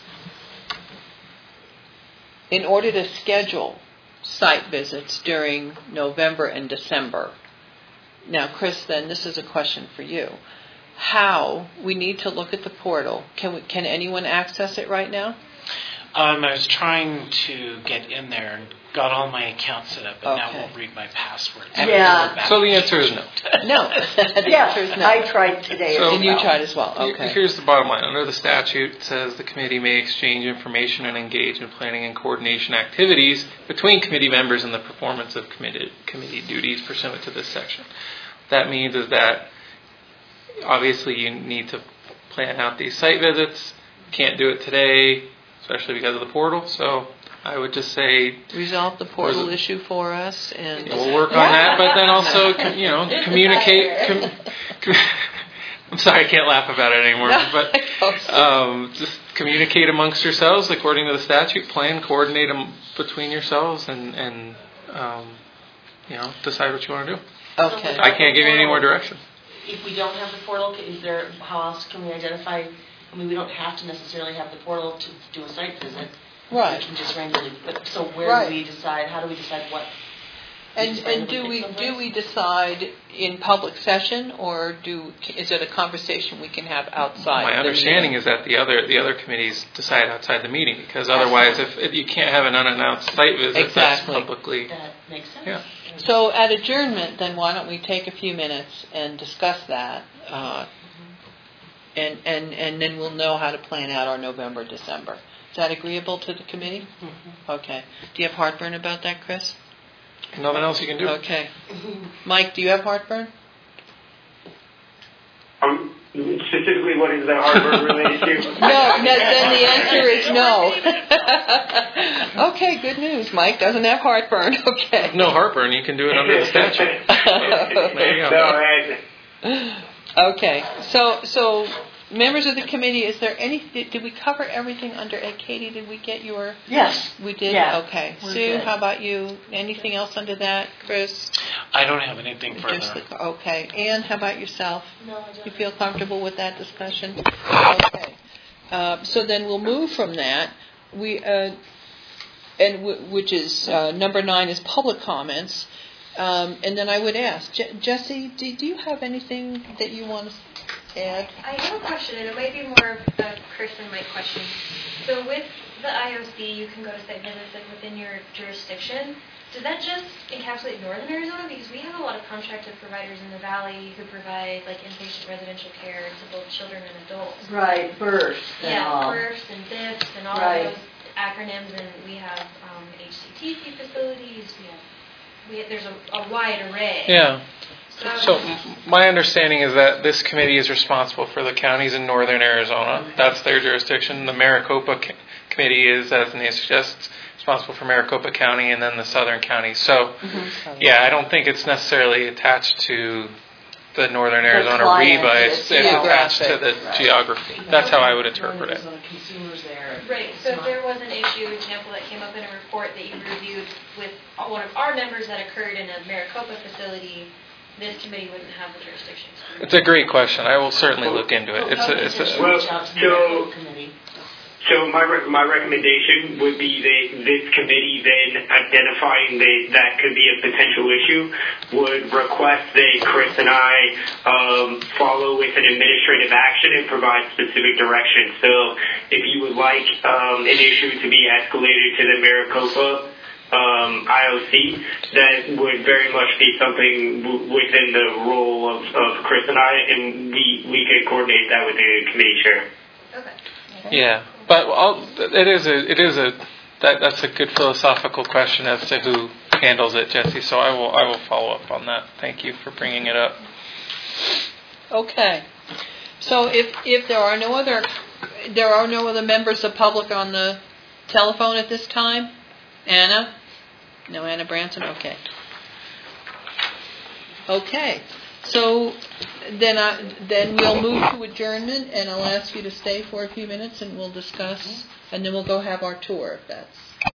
Speaker 1: in order to schedule site visits during November and December. Now, Chris, then this is a question for you. How we need to look at the portal? Can anyone access it right now?
Speaker 2: I was trying to get in there and got all my accounts set up, but now won't read my password.
Speaker 4: Yeah.
Speaker 8: So the answer is no.
Speaker 1: No. The answer is no.
Speaker 4: I tried today as well.
Speaker 1: And you tried as well. Okay.
Speaker 8: Here's the bottom line. Under the statute, it says the committee may exchange information and engage in planning and coordination activities between committee members in the performance of committee duties pursuant to this section. What that means is that obviously you need to plan out these site visits. Can't do it today, especially because of the portal. So I would just say
Speaker 1: resolve the portal issue for us, and
Speaker 8: we'll work on that. But then also, communicate. I'm sorry, I can't laugh about it anymore. But just communicate amongst yourselves according to the statute. Plan, coordinate them between yourselves, and decide what you want to do.
Speaker 1: Okay.
Speaker 8: I can't give you any more direction.
Speaker 5: If we don't have the portal, how else can we identify? I mean, we don't have to necessarily have the portal to do a site visit.
Speaker 1: Right.
Speaker 5: We can just randomly. But so where do we decide? How do we decide what?
Speaker 1: And do we decide in public session, or is it a conversation we can have outside?
Speaker 8: My understanding is that the other committees decide outside the meeting, because otherwise, if you can't have an unannounced site visit, that's publicly.
Speaker 5: That makes sense.
Speaker 8: Yeah.
Speaker 1: So at adjournment, then why don't we take a few minutes and discuss that, and then we'll know how to plan out our November, December. Is that agreeable to the committee? Mm-hmm. Okay. Do you have heartburn about that, Chris?
Speaker 8: Nothing else you can do.
Speaker 1: Okay. Mike, do you have heartburn?
Speaker 9: Specifically, what is the heartburn related to?
Speaker 1: No, then the answer is no. Okay, good news. Mike doesn't have heartburn. Okay.
Speaker 8: No heartburn. You can do it under the statute. There you go.
Speaker 1: Okay. So members of the committee, is there did we cover everything under Ed? Katie, did we get your?
Speaker 4: Yes.
Speaker 1: We did?
Speaker 4: Yeah.
Speaker 1: Okay. Sue, how about you? Anything else under that? Chris?
Speaker 2: I don't have anything further.
Speaker 1: Okay. Ann, how about yourself?
Speaker 5: No, I don't.
Speaker 1: You feel comfortable with that discussion? Okay. So then we'll move from that. Which is number 9 is public comments. And then I would ask, Jesse, do you have anything that you want to add?
Speaker 6: I have a question, and it might be more of a Chris and Mike question. So with the IOC, you can go to site visits within your jurisdiction. Does that just encapsulate Northern Arizona? Because we have a lot of contracted providers in the valley who provide inpatient residential care to both children and adults.
Speaker 4: Right, BIRFs.
Speaker 6: BIRFs and BIFs and all of those acronyms, and we have HCTC facilities. There's a wide array.
Speaker 8: Yeah. So my understanding is that this committee is responsible for the counties in northern Arizona. That's their jurisdiction. The Maricopa committee is, as the name suggests, responsible for Maricopa County and then the southern counties. So, I don't think it's necessarily attached to the northern Arizona REBA. It's attached to the geography. That's how I would interpret it.
Speaker 6: Right. So if there was an example that came up in a report that you reviewed with one of our members that occurred in a Maricopa facility, this committee wouldn't have the jurisdiction.
Speaker 8: It's a great question. I will certainly look into it.
Speaker 9: So my recommendation would be that this committee, then identifying that could be a potential issue, would request that Chris and I follow with an administrative action and provide specific direction. So if you would like an issue to be escalated to the Maricopa IOC, that would very much be something within the role of Chris and I, and we could coordinate that with the committee chair.
Speaker 6: Okay.
Speaker 8: Yeah, but that's a good philosophical question as to who handles it, Jesse. So I will follow up on that. Thank you for bringing it up.
Speaker 1: Okay. So if there are no other members of public on the telephone at this time, Anna? No, Anna Branson? Okay. Okay. So then we'll move to adjournment, and I'll ask you to stay for a few minutes, and we'll discuss, and then we'll go have our tour if that's